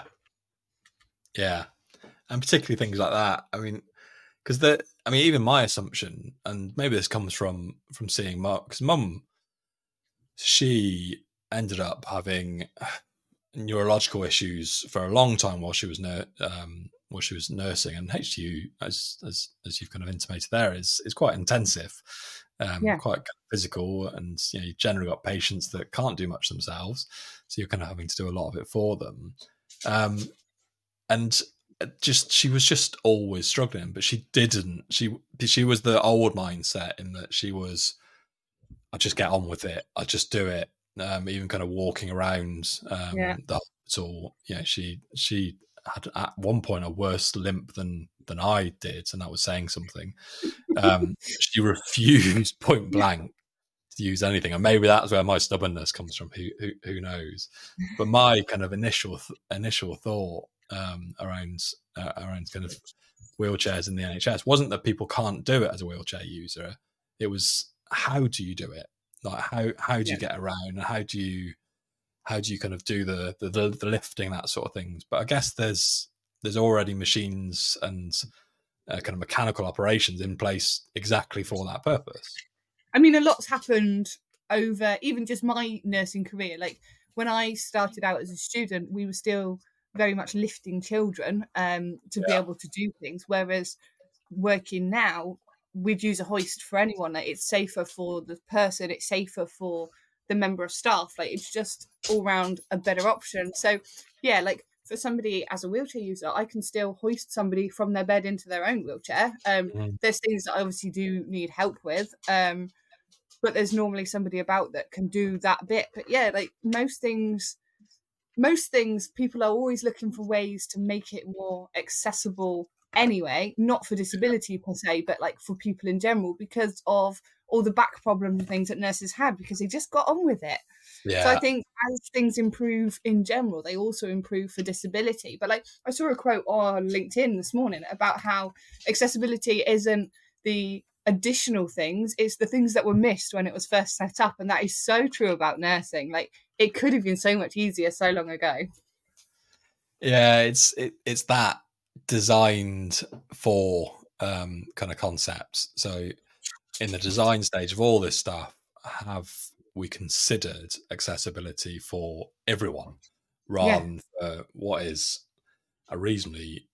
And particularly things like that. I mean, because even my assumption, and maybe this comes from seeing Mark, because Mum, she ended up having neurological issues for a long time while she was nursing, and HTU, as you've kind of intimated there, is quite intensive, quite kind of physical, and you generally got patients that can't do much themselves, so you're kind of having to do a lot of it for them, and she was just always struggling. But she didn't. She was the old mindset in that she was, I just get on with it. I just do it. Even kind of walking around the hospital. She had at one point a worse limp than I did, and that was saying something. She refused point blank to use anything, and maybe that's where my stubbornness comes from. Who knows? But my kind of initial thought around kind of wheelchairs in the NHS wasn't that people can't do it as a wheelchair user. It was, how do you do it? Like, how do you get around, and how do you kind of do the lifting, that sort of things? But I guess there's already machines and kind of mechanical operations in place exactly for that purpose.
I mean, a lot's happened over even just my nursing career. Like, when I started out as a student, we were still very much lifting children to be able to do things, whereas working now, we'd use a hoist for anyone. Like, it's safer for the person, it's safer for the member of staff. Like, it's just all round a better option. So yeah, like, for somebody as a wheelchair user, I can still hoist somebody from their bed into their own wheelchair. There's things that I obviously do need help with, but there's normally somebody about that can do that bit. But yeah, like most things people are always looking for ways to make it more accessible anyway, not for disability per se, but like for people in general, because of all the back problems and things that nurses had, because they just got on with it. So I think as things improve in general, they also improve for disability. But like I saw a quote on LinkedIn this morning about how accessibility isn't the additional things, it's the things that were missed when it was first set up. And that is so true about nursing. Like it could have been so much easier so long ago.
Yeah, it's that designed for kind of concepts. So in the design stage of all this stuff, have we considered accessibility for everyone rather than for what is a reasonably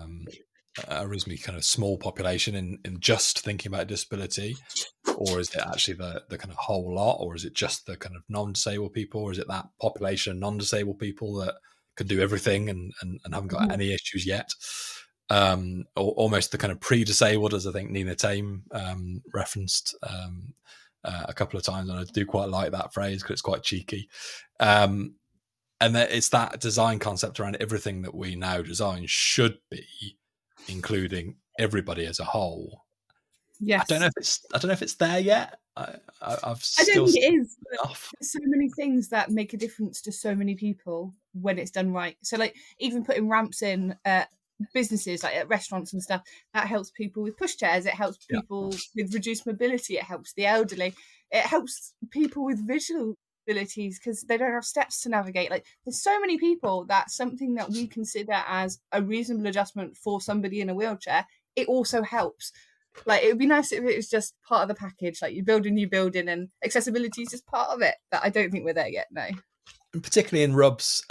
kind of small population in just thinking about disability? Or is it actually the kind of whole lot, or is it just the kind of non-disabled people, or is it that population of non-disabled people that can do everything and haven't got any issues yet? Or almost the kind of pre-disabled, as I think Nina Tame referenced a couple of times, and I do quite like that phrase because it's quite cheeky. And that it's that design concept around everything that we now design should be including everybody as a whole.
Yes.
I don't know if it's there yet. I don't think
it is. There's so many things that make a difference to so many people when it's done right. So like even putting ramps in businesses, like at restaurants and stuff, that helps people with pushchairs, it helps people with reduced mobility, it helps the elderly, it helps people with visual abilities because they don't have steps to navigate. Like there's so many people that something that we consider as a reasonable adjustment for somebody in a wheelchair, it also helps. Like it would be nice if it was just part of the package, like you build a new building and accessibility is just part of it, but I don't think we're there yet. No,
and particularly in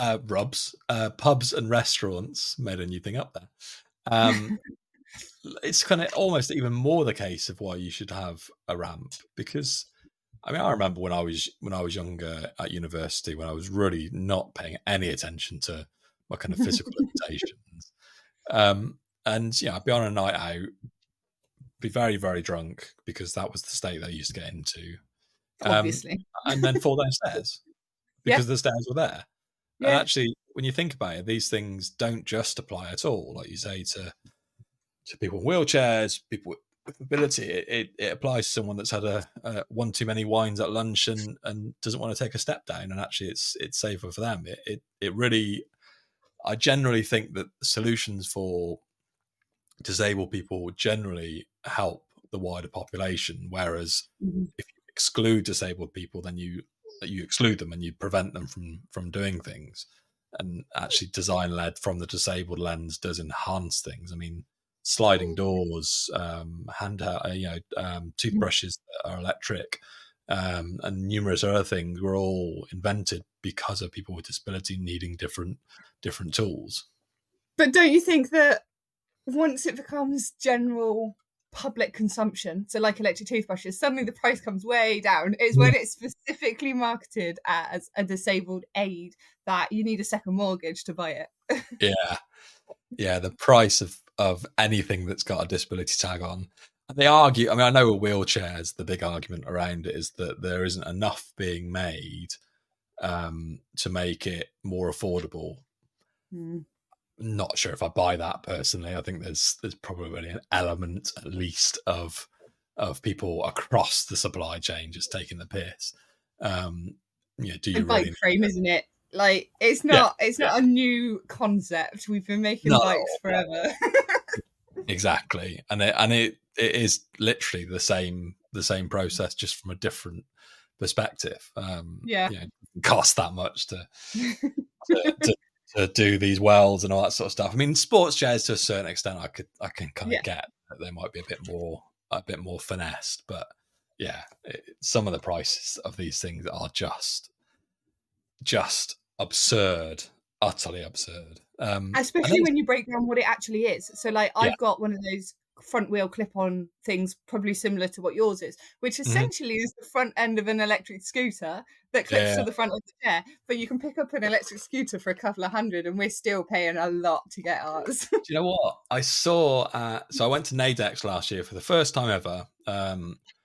pubs and restaurants. Made a new thing up there. It's kind of almost even more the case of why you should have a ramp, because I mean I remember when I was younger at university, when I was really not paying any attention to my kind of physical limitations, and I'd be on a night out, be very, very drunk because that was the state that I used to get into.
Obviously.
And then fall downstairs because the stairs were there. Yeah. And actually, when you think about it, these things don't just apply at all. Like you say, to people in wheelchairs, people with mobility, it applies to someone that's had a one too many wines at lunch and doesn't want to take a step down. And actually, it's safer for them. It really, I generally think that solutions for disabled people generally help the wider population, whereas if you exclude disabled people, then you exclude them and you prevent them from doing things. And actually design led from the disabled lens does enhance things. I mean, sliding doors, toothbrushes that are electric, and numerous other things were all invented because of people with disability needing different tools.
But don't you think that once it becomes general public consumption, so like electric toothbrushes, suddenly the price comes way down? It's when it's specifically marketed as a disabled aid that you need a second mortgage to buy it.
Yeah, the price of anything that's got a disability tag on. And they argue, I mean, I know with wheelchairs, the big argument around it is that there isn't enough being made to make it more affordable. Not sure if I buy that personally. I think there's probably an element at least of people across the supply chain just taking the piss. Do you
bike frame, isn't it? Like it's not a new concept. We've been making bikes forever.
Exactly, and it is literally the same process, just from a different perspective. It costs that much to do these welds and all that sort of stuff. I mean, sports chairs to a certain extent, I can kind of get that they might be a bit more finessed, but some of the prices of these things are just absurd, utterly absurd.
Especially when you break down what it actually is. So, like, I've got one of those front wheel clip-on things, probably similar to what yours is, which essentially is the front end of an electric scooter that clips to the front of the chair. But you can pick up an electric scooter for a couple of $100, and we're still paying a lot to get ours.
Do you know what I saw? So I went to Nadex last year for the first time ever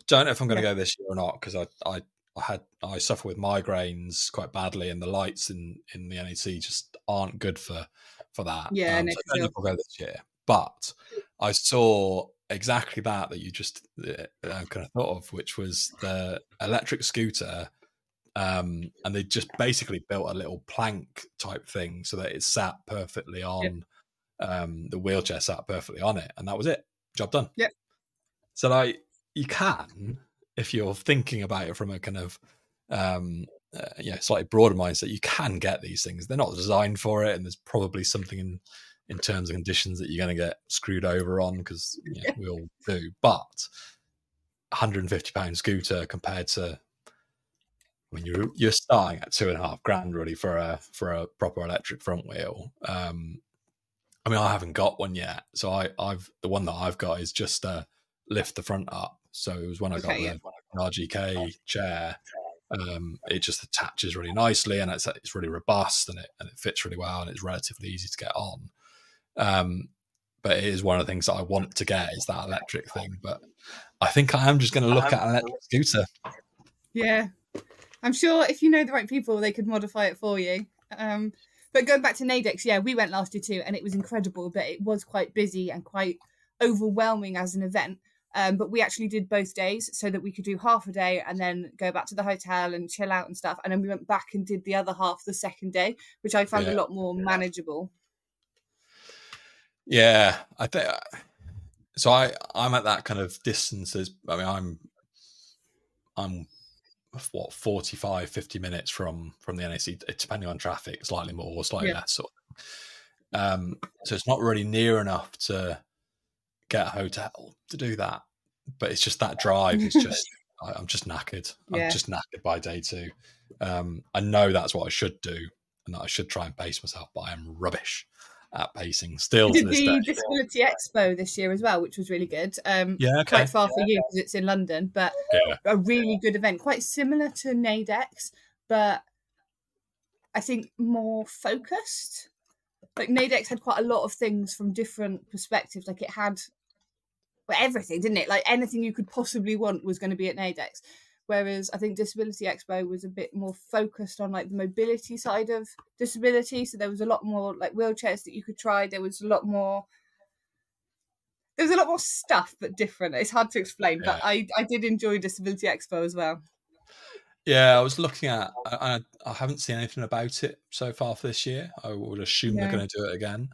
don't know if I'm going to
Yeah.
go this year or not, because I suffer with migraines quite badly, and the lights in the NEC just aren't good for that.
Yeah,
So I don't know if I'll go this year, but I saw exactly that you just kind of thought of, which was the electric scooter. And they just basically built a little plank type thing so that it sat perfectly on the wheelchair, sat perfectly on it, and that was it. Job done.
Yep.
So like you can, if you're thinking about it from a kind of slightly broader mindset, you can get these things. They're not designed for it, and there's probably something in terms and conditions that you're going to get screwed over on, because we all do. But £150 scooter compared to, I mean, you're starting at $2,500 really for a proper electric front wheel. I mean, I haven't got one yet, so I've the one that I've got is just lift the front up. So it was when I got the RGK chair. It just attaches really nicely, and it's really robust, and it fits really well, and it's relatively easy to get on. But it is one of the things that I want to get, is that electric thing. But I think I am just going to look at an electric scooter.
Yeah. I'm sure if you know the right people, they could modify it for you. But going back to Nadex, yeah, we went last year too, and it was incredible, but it was quite busy and quite overwhelming as an event. But we actually did both days so that we could do half a day and then go back to the hotel and chill out and stuff. And then we went back and did the other half the second day, which I found a lot more manageable.
Yeah, I think so. I'm at that kind of distances. I mean, I'm what 45, 50 minutes from the NEC, depending on traffic, slightly more, slightly less. So it's not really near enough to get a hotel to do that, but it's just that drive is just I'm just knackered. I'm just knackered by day 2. I know that's what I should do, and that I should try and pace myself, but I am rubbish at pacing still to this day.
We did the Disability Expo this year as well, which was really good. Quite far for you because it's in London, but a really good event, quite similar to Nadex, but I think more focused. Like Nadex had quite a lot of things from different perspectives. Like it had everything, didn't it? Like anything you could possibly want was going to be at Nadex. Whereas I think Disability Expo was a bit more focused on like the mobility side of disability. So there was a lot more like wheelchairs that you could try. There was a lot more stuff, but different. It's hard to explain, but I did enjoy Disability Expo as well.
Yeah, I was looking at, I haven't seen anything about it so far for this year. I would assume they're going to do it again.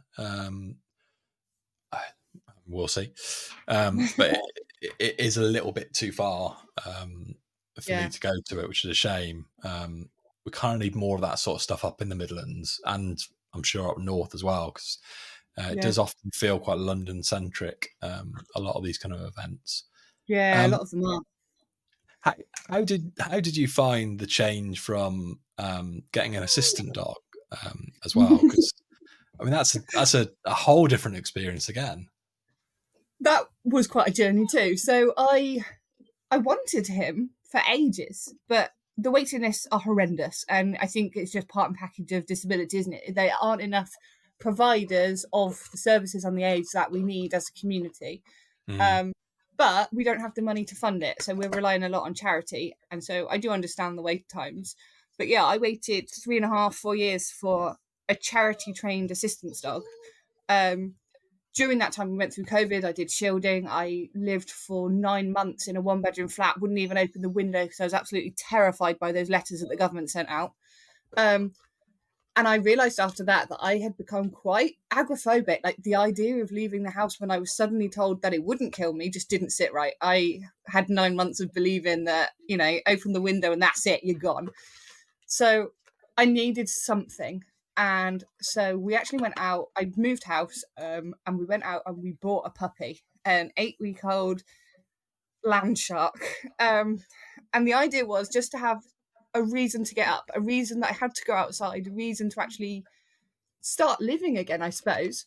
We'll see. But it is a little bit too far for me to go to it, which is a shame. We kind of need more of that sort of stuff up in the Midlands, and I'm sure up north as well, because it does often feel quite London-centric, a lot of these kind of events.
Yeah, a lot of them are.
How did you find the change from getting an assistant dog as well? Because I mean, that's a whole different experience again.
That was quite a journey too. So I wanted him for ages, but the waiting lists are horrendous, and I think it's just part and package of disability, isn't it? There aren't enough providers of the services on the aids that we need as a community. But we don't have the money to fund it, so we're relying a lot on charity. And so I do understand the wait times. But yeah, I waited 3.5, 4 years for a charity-trained assistance dog. During that time, we went through COVID. I did shielding. I lived for 9 months in a 1-bedroom flat, wouldn't even open the window because I was absolutely terrified by those letters that the government sent out. And I realised after that I had become quite agoraphobic. Like the idea of leaving the house when I was suddenly told that it wouldn't kill me just didn't sit right. I had 9 months of believing that, open the window and that's it, you're gone. So I needed something. And so we actually went out. I moved house and we went out and we bought a puppy, an 8-week-old land shark. And the idea was just to have a reason to get up, a reason that I had to go outside, a reason to actually start living again, I suppose.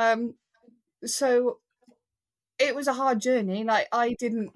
So it was a hard journey. Like I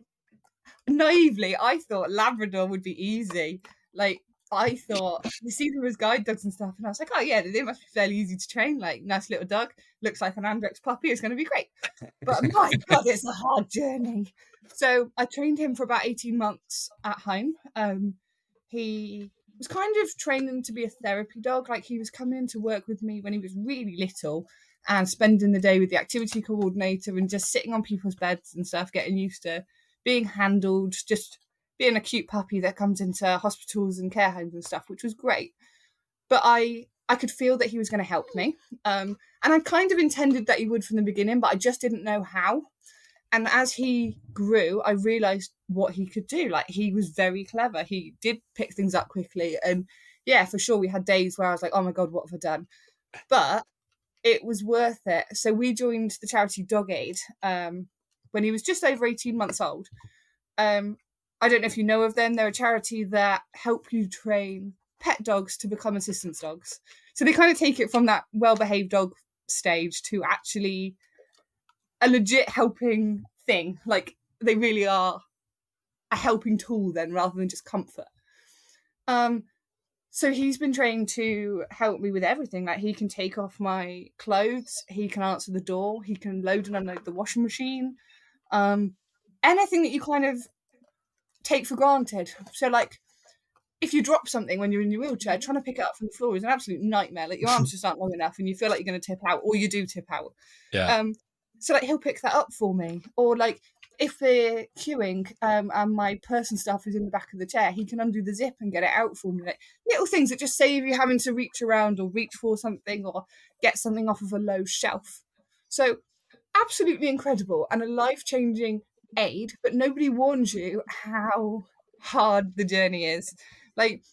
thought Labrador would be easy. Like I thought, you see them as guide dogs and stuff, and I was like, oh yeah, they must be fairly easy to train. Like nice little dog, looks like an Andrex puppy, it's going to be great. But my God, it's a hard journey. So I trained him for about 18 months at home. He was kind of training to be a therapy dog. Like, he was coming to work with me when he was really little and spending the day with the activity coordinator and just sitting on people's beds and stuff, getting used to being handled, just being a cute puppy that comes into hospitals and care homes and stuff, which was great. But I could feel that he was going to help me. And I kind of intended that he would from the beginning, but I just didn't know how. And as he grew, I realised what he could do. Like, he was very clever. He did pick things up quickly. And yeah, for sure, we had days where I was like, oh my God, what have I done? But it was worth it. So we joined the charity Dog Aid when he was just over 18 months old. I don't know if you know of them. They're a charity that help you train pet dogs to become assistance dogs. So they kind of take it from that well-behaved dog stage to actually a legit helping thing. Like, they really are a helping tool then, rather than just comfort. So he's been trained to help me with everything. Like, he can take off my clothes, he can answer the door, he can load and unload the washing machine. Anything that you kind of take for granted. So, like, if you drop something when you're in your wheelchair, trying to pick it up from the floor is an absolute nightmare. Like, your arms just aren't long enough and you feel like you're going to tip out, or you do tip out.
Yeah.
So, like, he'll pick that up for me. Or, like, if we're queuing and my purse and stuff is in the back of the chair, he can undo the zip and get it out for me. Like, little things that just save you having to reach around or reach for something or get something off of a low shelf. So, absolutely incredible and a life-changing aid, but nobody warns you how hard the journey is. Like,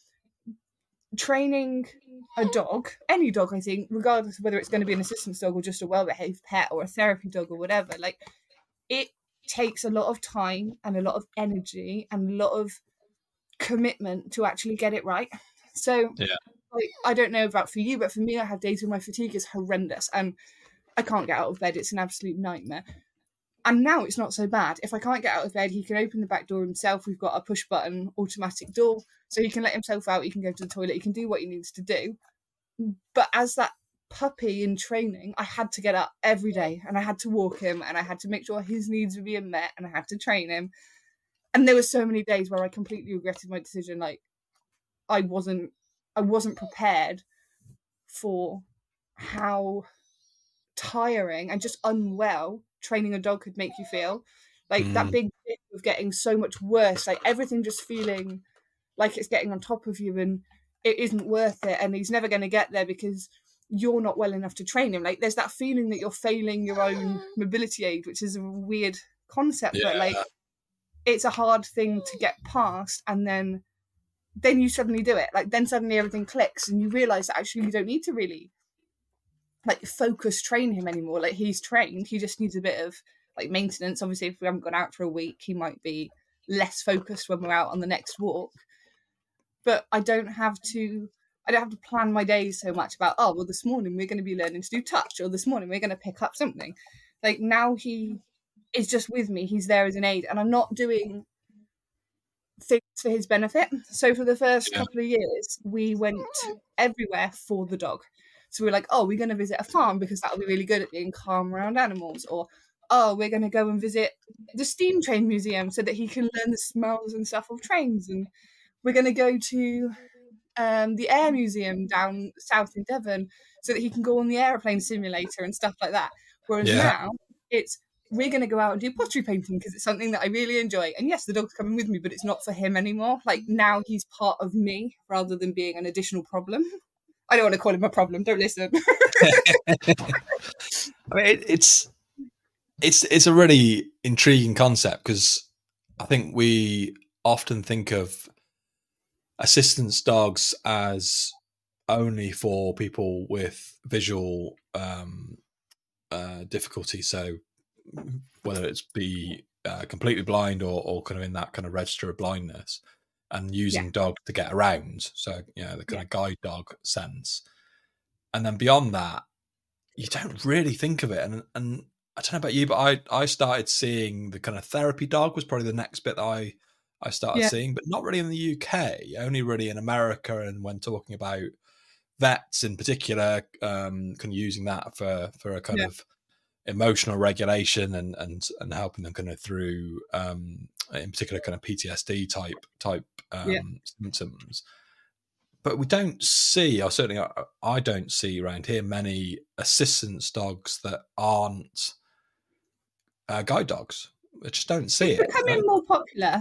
training a dog, any dog, I think, regardless of whether it's going to be an assistance dog or just a well-behaved pet or a therapy dog or whatever, like, it takes a lot of time and a lot of energy and a lot of commitment to actually get it right. So like, I don't know about for you, but for me, I have days when my fatigue is horrendous and I can't get out of bed. It's an absolute nightmare. And now it's not so bad. If I can't get out of bed, he can open the back door himself. We've got a push button automatic door, so he can let himself out. He can go to the toilet. He can do what he needs to do. But as that puppy in training, I had to get up every day and I had to walk him and I had to make sure his needs were being met and I had to train him. And there were so many days where I completely regretted my decision. Like, I wasn't prepared for how tiring and just unwell training a dog could make you feel. Like, that big dip of getting so much worse, like everything just feeling like it's getting on top of you and it isn't worth it, and he's never going to get there because you're not well enough to train him. Like, there's that feeling that you're failing your own mobility aid, which is a weird concept, but like, it's a hard thing to get past, and then you suddenly do it. Like, then suddenly everything clicks and you realise that actually you don't need to really like focus train him anymore. Like, he's trained, he just needs a bit of like maintenance. Obviously, if we haven't gone out for a week, he might be less focused when we're out on the next walk. But I don't have to plan my days so much about, oh, well, this morning we're going to be learning to do touch, or this morning we're going to pick up something. Like, now he is just with me, he's there as an aid, and I'm not doing things for his benefit. So for the first couple of years, we went everywhere for the dog. So we're like, oh, we're going to visit a farm because that'll be really good at being calm around animals. Or, oh, we're going to go and visit the steam train museum so that he can learn the smells and stuff of trains. And we're going to go to the air museum down south in Devon so that he can go on the aeroplane simulator and stuff like that. Whereas now it's, we're going to go out and do pottery painting because it's something that I really enjoy. And yes, the dog's coming with me, but it's not for him anymore. Like, now he's part of me rather than being an additional problem. I don't want to call him a problem. Don't listen.
I mean, it's a really intriguing concept, because I think we often think of assistance dogs as only for people with visual difficulty. So whether it's be completely blind or kind of in that kind of register of blindness, and using dog to get around. So, you know, the kind of guide dog sense. And then beyond that, you don't really think of it. And I don't know about you, but I started seeing the kind of therapy dog was probably the next bit that I started seeing, but not really in the UK, only really in America. And when talking about vets in particular, kind of using that for a kind of emotional regulation and helping them kind of through, in particular, kind of PTSD type symptoms. But we don't see, or certainly I don't see around here, many assistance dogs that aren't guide dogs. I just don't see it.
It's becoming more popular.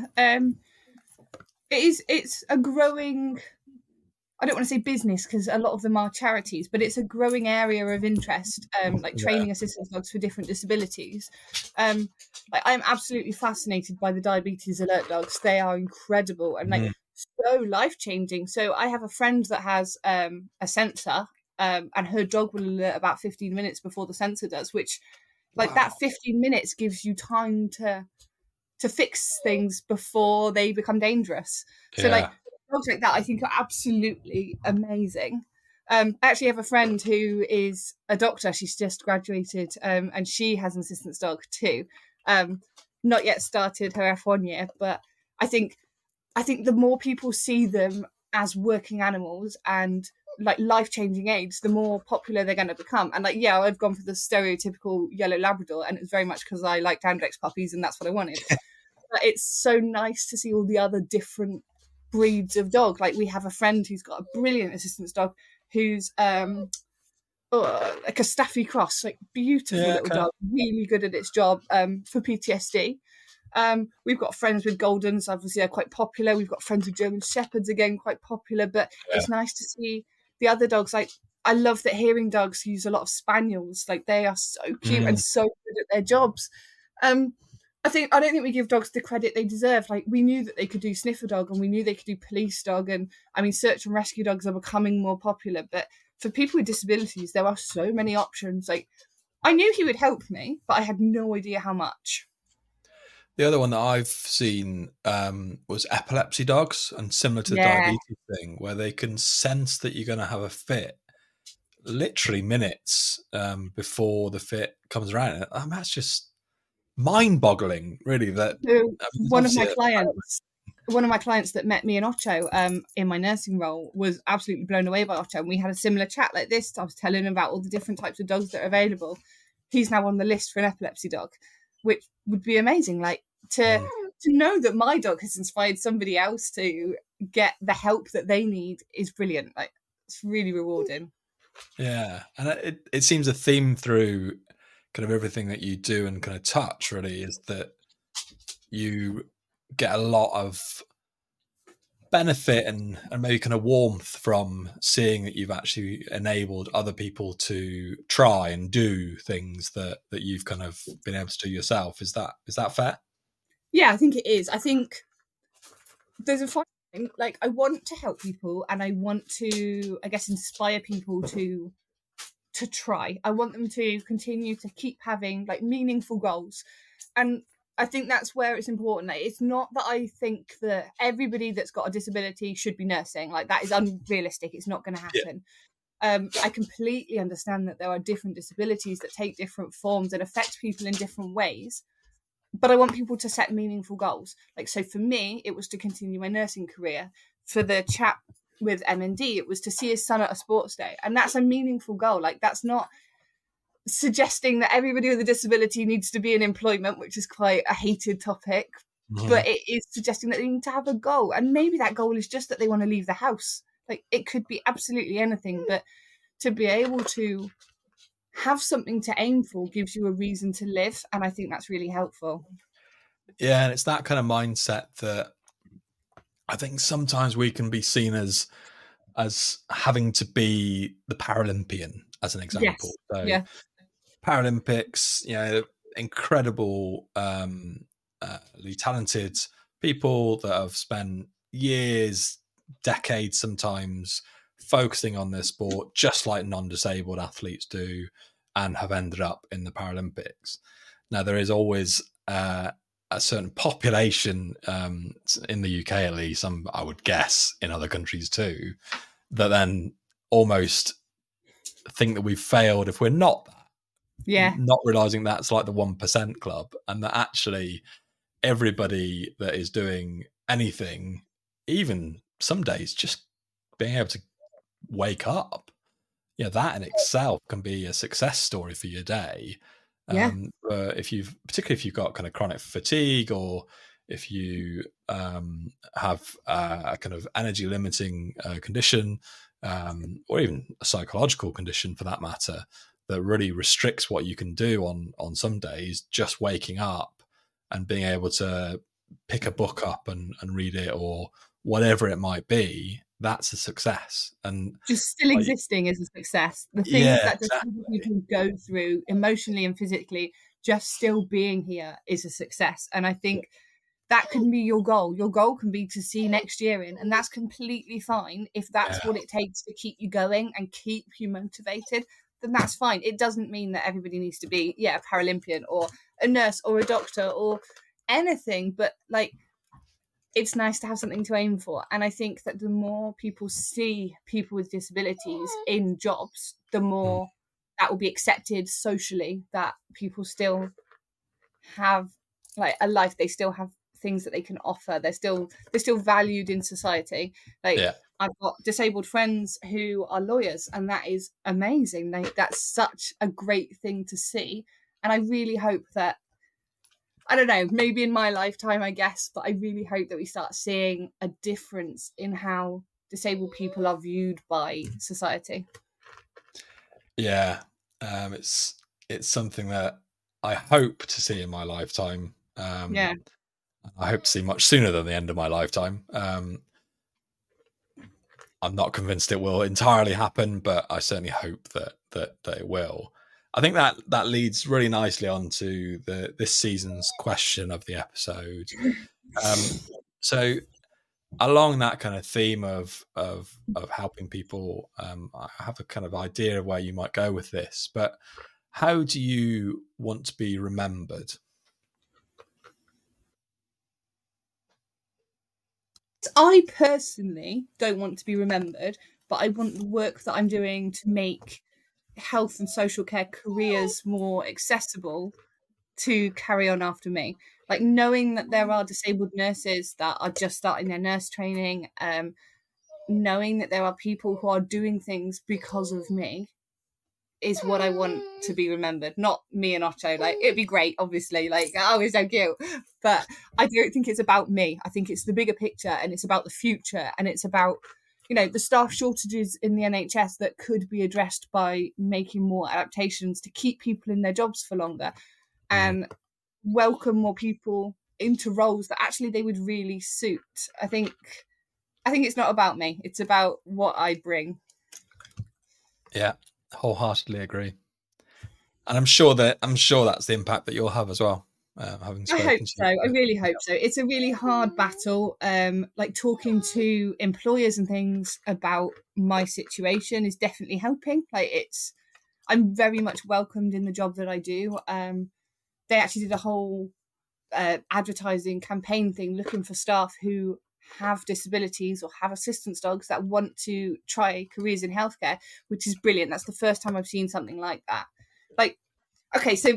It's a growing, I don't want to say business because a lot of them are charities, but it's a growing area of interest, like training assistance dogs for different disabilities. Like I'm absolutely fascinated by the diabetes alert dogs. They are incredible and like so life-changing. So I have a friend that has a sensor, and her dog will alert about 15 minutes before the sensor does, which like that 15 minutes gives you time to fix things before they become dangerous. So like dogs like that I think are absolutely amazing. I actually have a friend who is a doctor. She's just graduated, and she has an assistance dog too. Not yet started her F1 year, but I think the more people see them as working animals and like life-changing aids, the more popular they're going to become. And like, yeah, I've gone for the stereotypical yellow Labrador, and it's very much because I like Andrex puppies and that's what I wanted. But it's so nice to see all the other different breeds of dog. Like we have a friend who's got a brilliant assistance dog who's like a Staffy Cross, like beautiful little dog, really good at its job for PTSD. We've got friends with Goldens, obviously they're quite popular. We've got friends with German Shepherds, again quite popular, but it's nice to see the other dogs. Like I love that hearing dogs use a lot of spaniels. Like they are so cute and so good at their jobs. I don't think we give dogs the credit they deserve. Like we knew that they could do sniffer dog and we knew they could do police dog, and I mean search and rescue dogs are becoming more popular, but for people with disabilities there are so many options. Like I knew he would help me, but I had no idea how much.
The other one that I've seen was epilepsy dogs, and similar to the diabetes thing, where they can sense that you're going to have a fit literally minutes before the fit comes around. That's just mind-boggling, really. That
one of my clients that met me in Ocho in my nursing role was absolutely blown away by Ocho, and we had a similar chat like this. I was telling him about all the different types of dogs that are available. He's now on the list for an epilepsy dog, which would be amazing. Like to know that my dog has inspired somebody else to get the help that they need is brilliant. Like it's really rewarding.
Yeah, and it seems a theme through kind of everything that you do and kind of touch really is that you get a lot of benefit and maybe kind of warmth from seeing that you've actually enabled other people to try and do things that you've kind of been able to do yourself. Is that fair?
Yeah, I think it is. I think there's a fine line. Like I want to help people and I want to, I guess, inspire people to try. I want them to continue to keep having like meaningful goals. And I think that's where it's important. Like, it's not that I think that everybody that's got a disability should be nursing. Like that is unrealistic. It's not going to happen. I completely understand that there are different disabilities that take different forms and affect people in different ways. But I want people to set meaningful goals. Like, so for me, it was to continue my nursing career. For the chap with MND, it was to see his son at a sports day. And that's a meaningful goal. Like, that's not suggesting that everybody with a disability needs to be in employment, which is quite a hated topic. But it is suggesting that they need to have a goal. And maybe that goal is just that they want to leave the house. Like, it could be absolutely anything. But to be able to have something to aim for gives you a reason to live, and I think that's really helpful.
Yeah, and it's that kind of mindset that I think sometimes we can be seen as having to be the Paralympian, as an example.
Yes. So
Paralympics, incredible, talented people that have spent years, decades sometimes, focusing on their sport, just like non-disabled athletes do, and have ended up in the Paralympics. Now, there is always a certain population, in the UK at least, I would guess in other countries too, that then almost think that we've failed if we're not that.
Yeah.
Not realising that's like the 1% club, and that actually everybody that is doing anything, even some days just being able to wake up, that in itself can be a success story for your day.
Yeah.
Particularly if you've got kind of chronic fatigue, or if you have a kind of energy limiting condition, or even a psychological condition for that matter, that really restricts what you can do on some days, just waking up and being able to pick a book up and read it, or whatever it might be, that's a success. And
just still existing is a success. The things that
exactly.
people go through emotionally and physically, just still being here is a success. And I think that can be your goal. Your goal can be to see next year in, and that's completely fine. If that's what it takes to keep you going and keep you motivated, then that's fine. It doesn't mean that everybody needs to be, a Paralympian or a nurse or a doctor or anything, but like, it's nice to have something to aim for. And I think that the more people see people with disabilities in jobs, the more that will be accepted socially, that people still have like a life, they still have things that they can offer, they're still valued in society. Like, I've got disabled friends who are lawyers, and that is amazing. That's such a great thing to see. And I really hope that, I don't know, maybe in my lifetime, I guess, but I really hope that we start seeing a difference in how disabled people are viewed by society.
Yeah, it's something that I hope to see in my lifetime. I hope to see much sooner than the end of my lifetime. I'm not convinced it will entirely happen, but I certainly hope that it will. I think that leads really nicely on to this season's question of the episode. So along that kind of theme of helping people, I have a kind of idea of where you might go with this, but how do you want to be remembered?
I personally don't want to be remembered, but I want the work that I'm doing to make health and social care careers more accessible to carry on after me. Like, knowing that there are disabled nurses that are just starting their nurse training, knowing that there are people who are doing things because of me is what I want to be remembered. Not me and Otto. Like, it'd be great, obviously, like, oh, he's so cute, but I don't think it's about me. I think it's the bigger picture, and it's about the future, and it's about, the staff shortages in the NHS that could be addressed by making more adaptations to keep people in their jobs for longer and welcome more people into roles that actually they would really suit. I think it's not about me. It's about what I bring.
Yeah, wholeheartedly agree. And I'm sure that's the impact that you'll have as well. Having spoken
I hope so. I really hope so. It's a really hard battle. Like, talking to employers and things about my situation is definitely helping. Like, I'm very much welcomed in the job that I do. They actually did a whole advertising campaign thing looking for staff who have disabilities or have assistance dogs that want to try careers in healthcare, which is brilliant. That's the first time I've seen something like that. Like, okay, so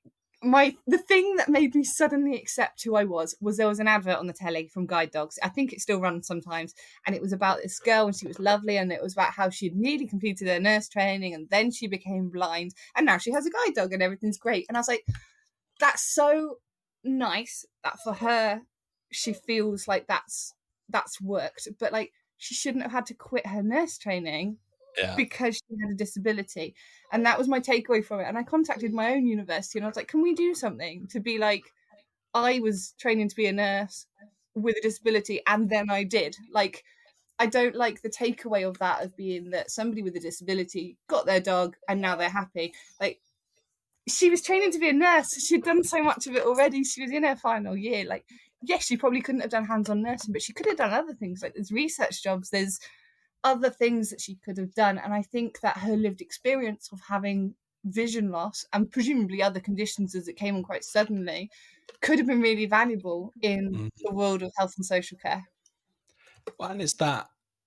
the thing that made me suddenly accept who I was there was an advert on the telly from Guide Dogs. I think it still runs sometimes, and it was about this girl, and she was lovely, and it was about how she'd nearly completed her nurse training, and then she became blind, and now she has a guide dog, and everything's great. And I was like, that's so nice that for her, she feels like that's worked, but like, she shouldn't have had to quit her nurse training because she had a disability. And that was my takeaway from it. And I contacted my own university, and I was like, can we do something to be like, I was training to be a nurse with a disability, and then I did. Like, I don't like the takeaway of that, of being that somebody with a disability got their dog and now they're happy. Like, she was training to be a nurse. She'd done so much of it already. She was in her final year. Like, yes, she probably couldn't have done hands-on nursing, but she could have done other things. Like, there's research jobs, there's other things that she could have done. And I think that her lived experience of having vision loss, and presumably other conditions as it came on quite suddenly, could have been really valuable in the world of health and social care.
Well, and it's that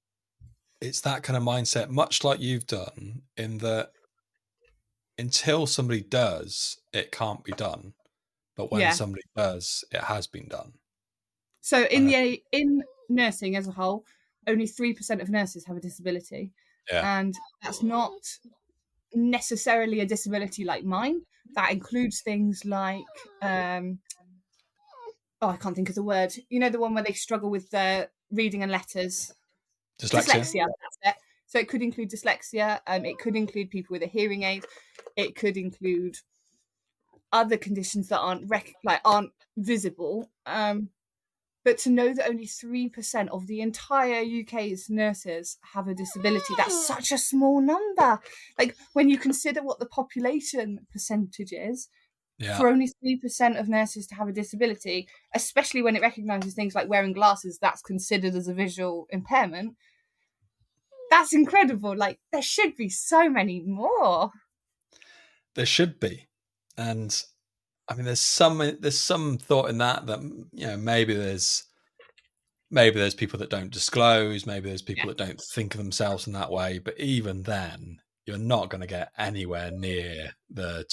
kind of mindset, much like you've done, in that until somebody does, it can't be done. But when somebody does, it has been done.
So in nursing as a whole, only 3% of nurses have a disability. And that's not necessarily a disability like mine. That includes things like I can't think of the word. You know, the one where they struggle with reading and letters. Dyslexia. That's it. So it could include dyslexia. It could include people with a hearing aid. It could include other conditions that aren't visible. But to know that only 3% of the entire UK's nurses have a disability, that's such a small number. Like, when you consider what the population percentage is, for only 3% of nurses to have a disability, especially when it recognises things like wearing glasses, that's considered as a visual impairment. That's incredible. Like, there should be so many more.
There should be. And I mean, there's some thought in that, you know, maybe there's people that don't disclose, maybe there's people that don't think of themselves in that way. But even then, you're not going to get anywhere near the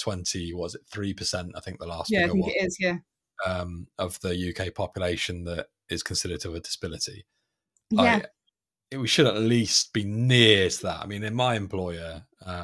3%, I think the last figure was.
It is,
of the UK population that is considered to have a disability.
Yeah.
We should at least be near to that. I mean, in my employer,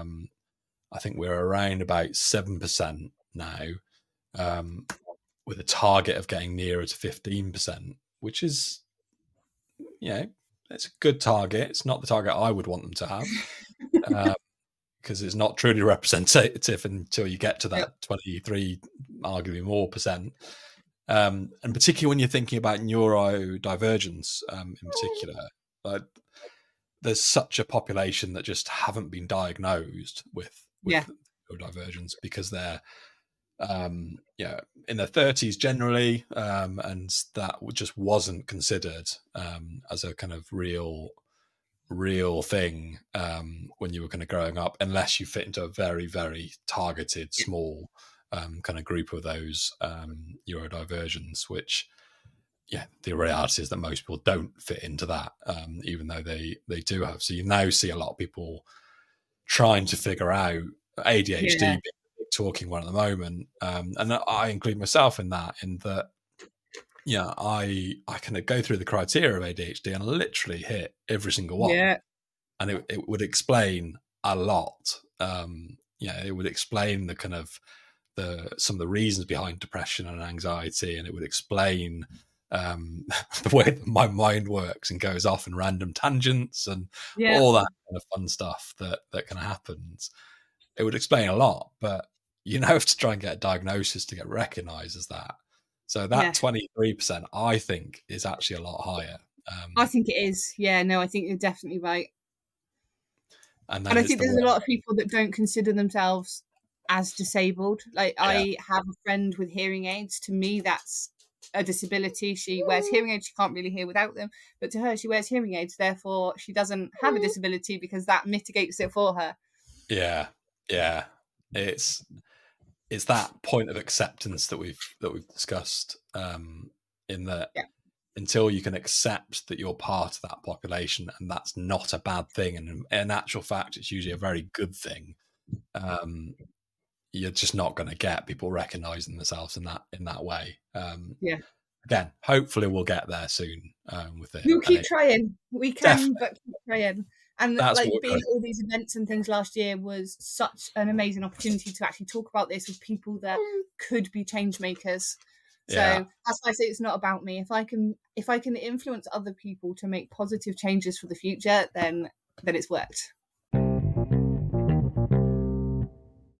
I think we're around about 7% now, with a target of getting nearer to 15%, which is, you know, it's a good target. It's not the target I would want them to have. Because it's not truly representative until you get to that 23, arguably more percent. And particularly when you're thinking about neurodivergence in particular, there's such a population that just haven't been diagnosed with neurodivergence because they're in their 30s generally, and that just wasn't considered as a kind of real thing when you were kind of growing up, unless you fit into a very, very targeted small kind of group of those neurodivergents, which the reality is that most people don't fit into that, even though they do have. So you now see a lot of people trying to figure out ADHD being a big talking one at the moment, and I include myself in that I kind of go through the criteria of ADHD and literally hit every single one. Yeah. And it would explain a lot. It would explain the kind of some of the reasons behind depression and anxiety, and it would explain the way that my mind works and goes off in random tangents and all that kind of fun stuff that kind of happens. It would explain a lot, but you have to try and get a diagnosis to get recognised as that. So that 23%, I think, is actually a lot higher.
I think it is. Yeah, no, I think you're definitely right. And I think there's a lot of people that don't consider themselves as disabled. Like, I have a friend with hearing aids. To me, that's a disability. She wears hearing aids. She can't really hear without them. But to her, she wears hearing aids. Therefore, she doesn't have a disability because that mitigates it for her.
Yeah, yeah. It's that point of acceptance that we've discussed, in that until you can accept that you're part of that population and that's not a bad thing, and in actual fact it's usually a very good thing, you're just not going to get people recognizing themselves in that way. Again, hopefully we'll get there soon with it.
We'll keep trying. We can, but keep trying. And being at all these events and things last year was such an amazing opportunity to actually talk about this with people that could be change makers. So that's why I say it's not about me. If I can influence other people to make positive changes for the future, then it's worked.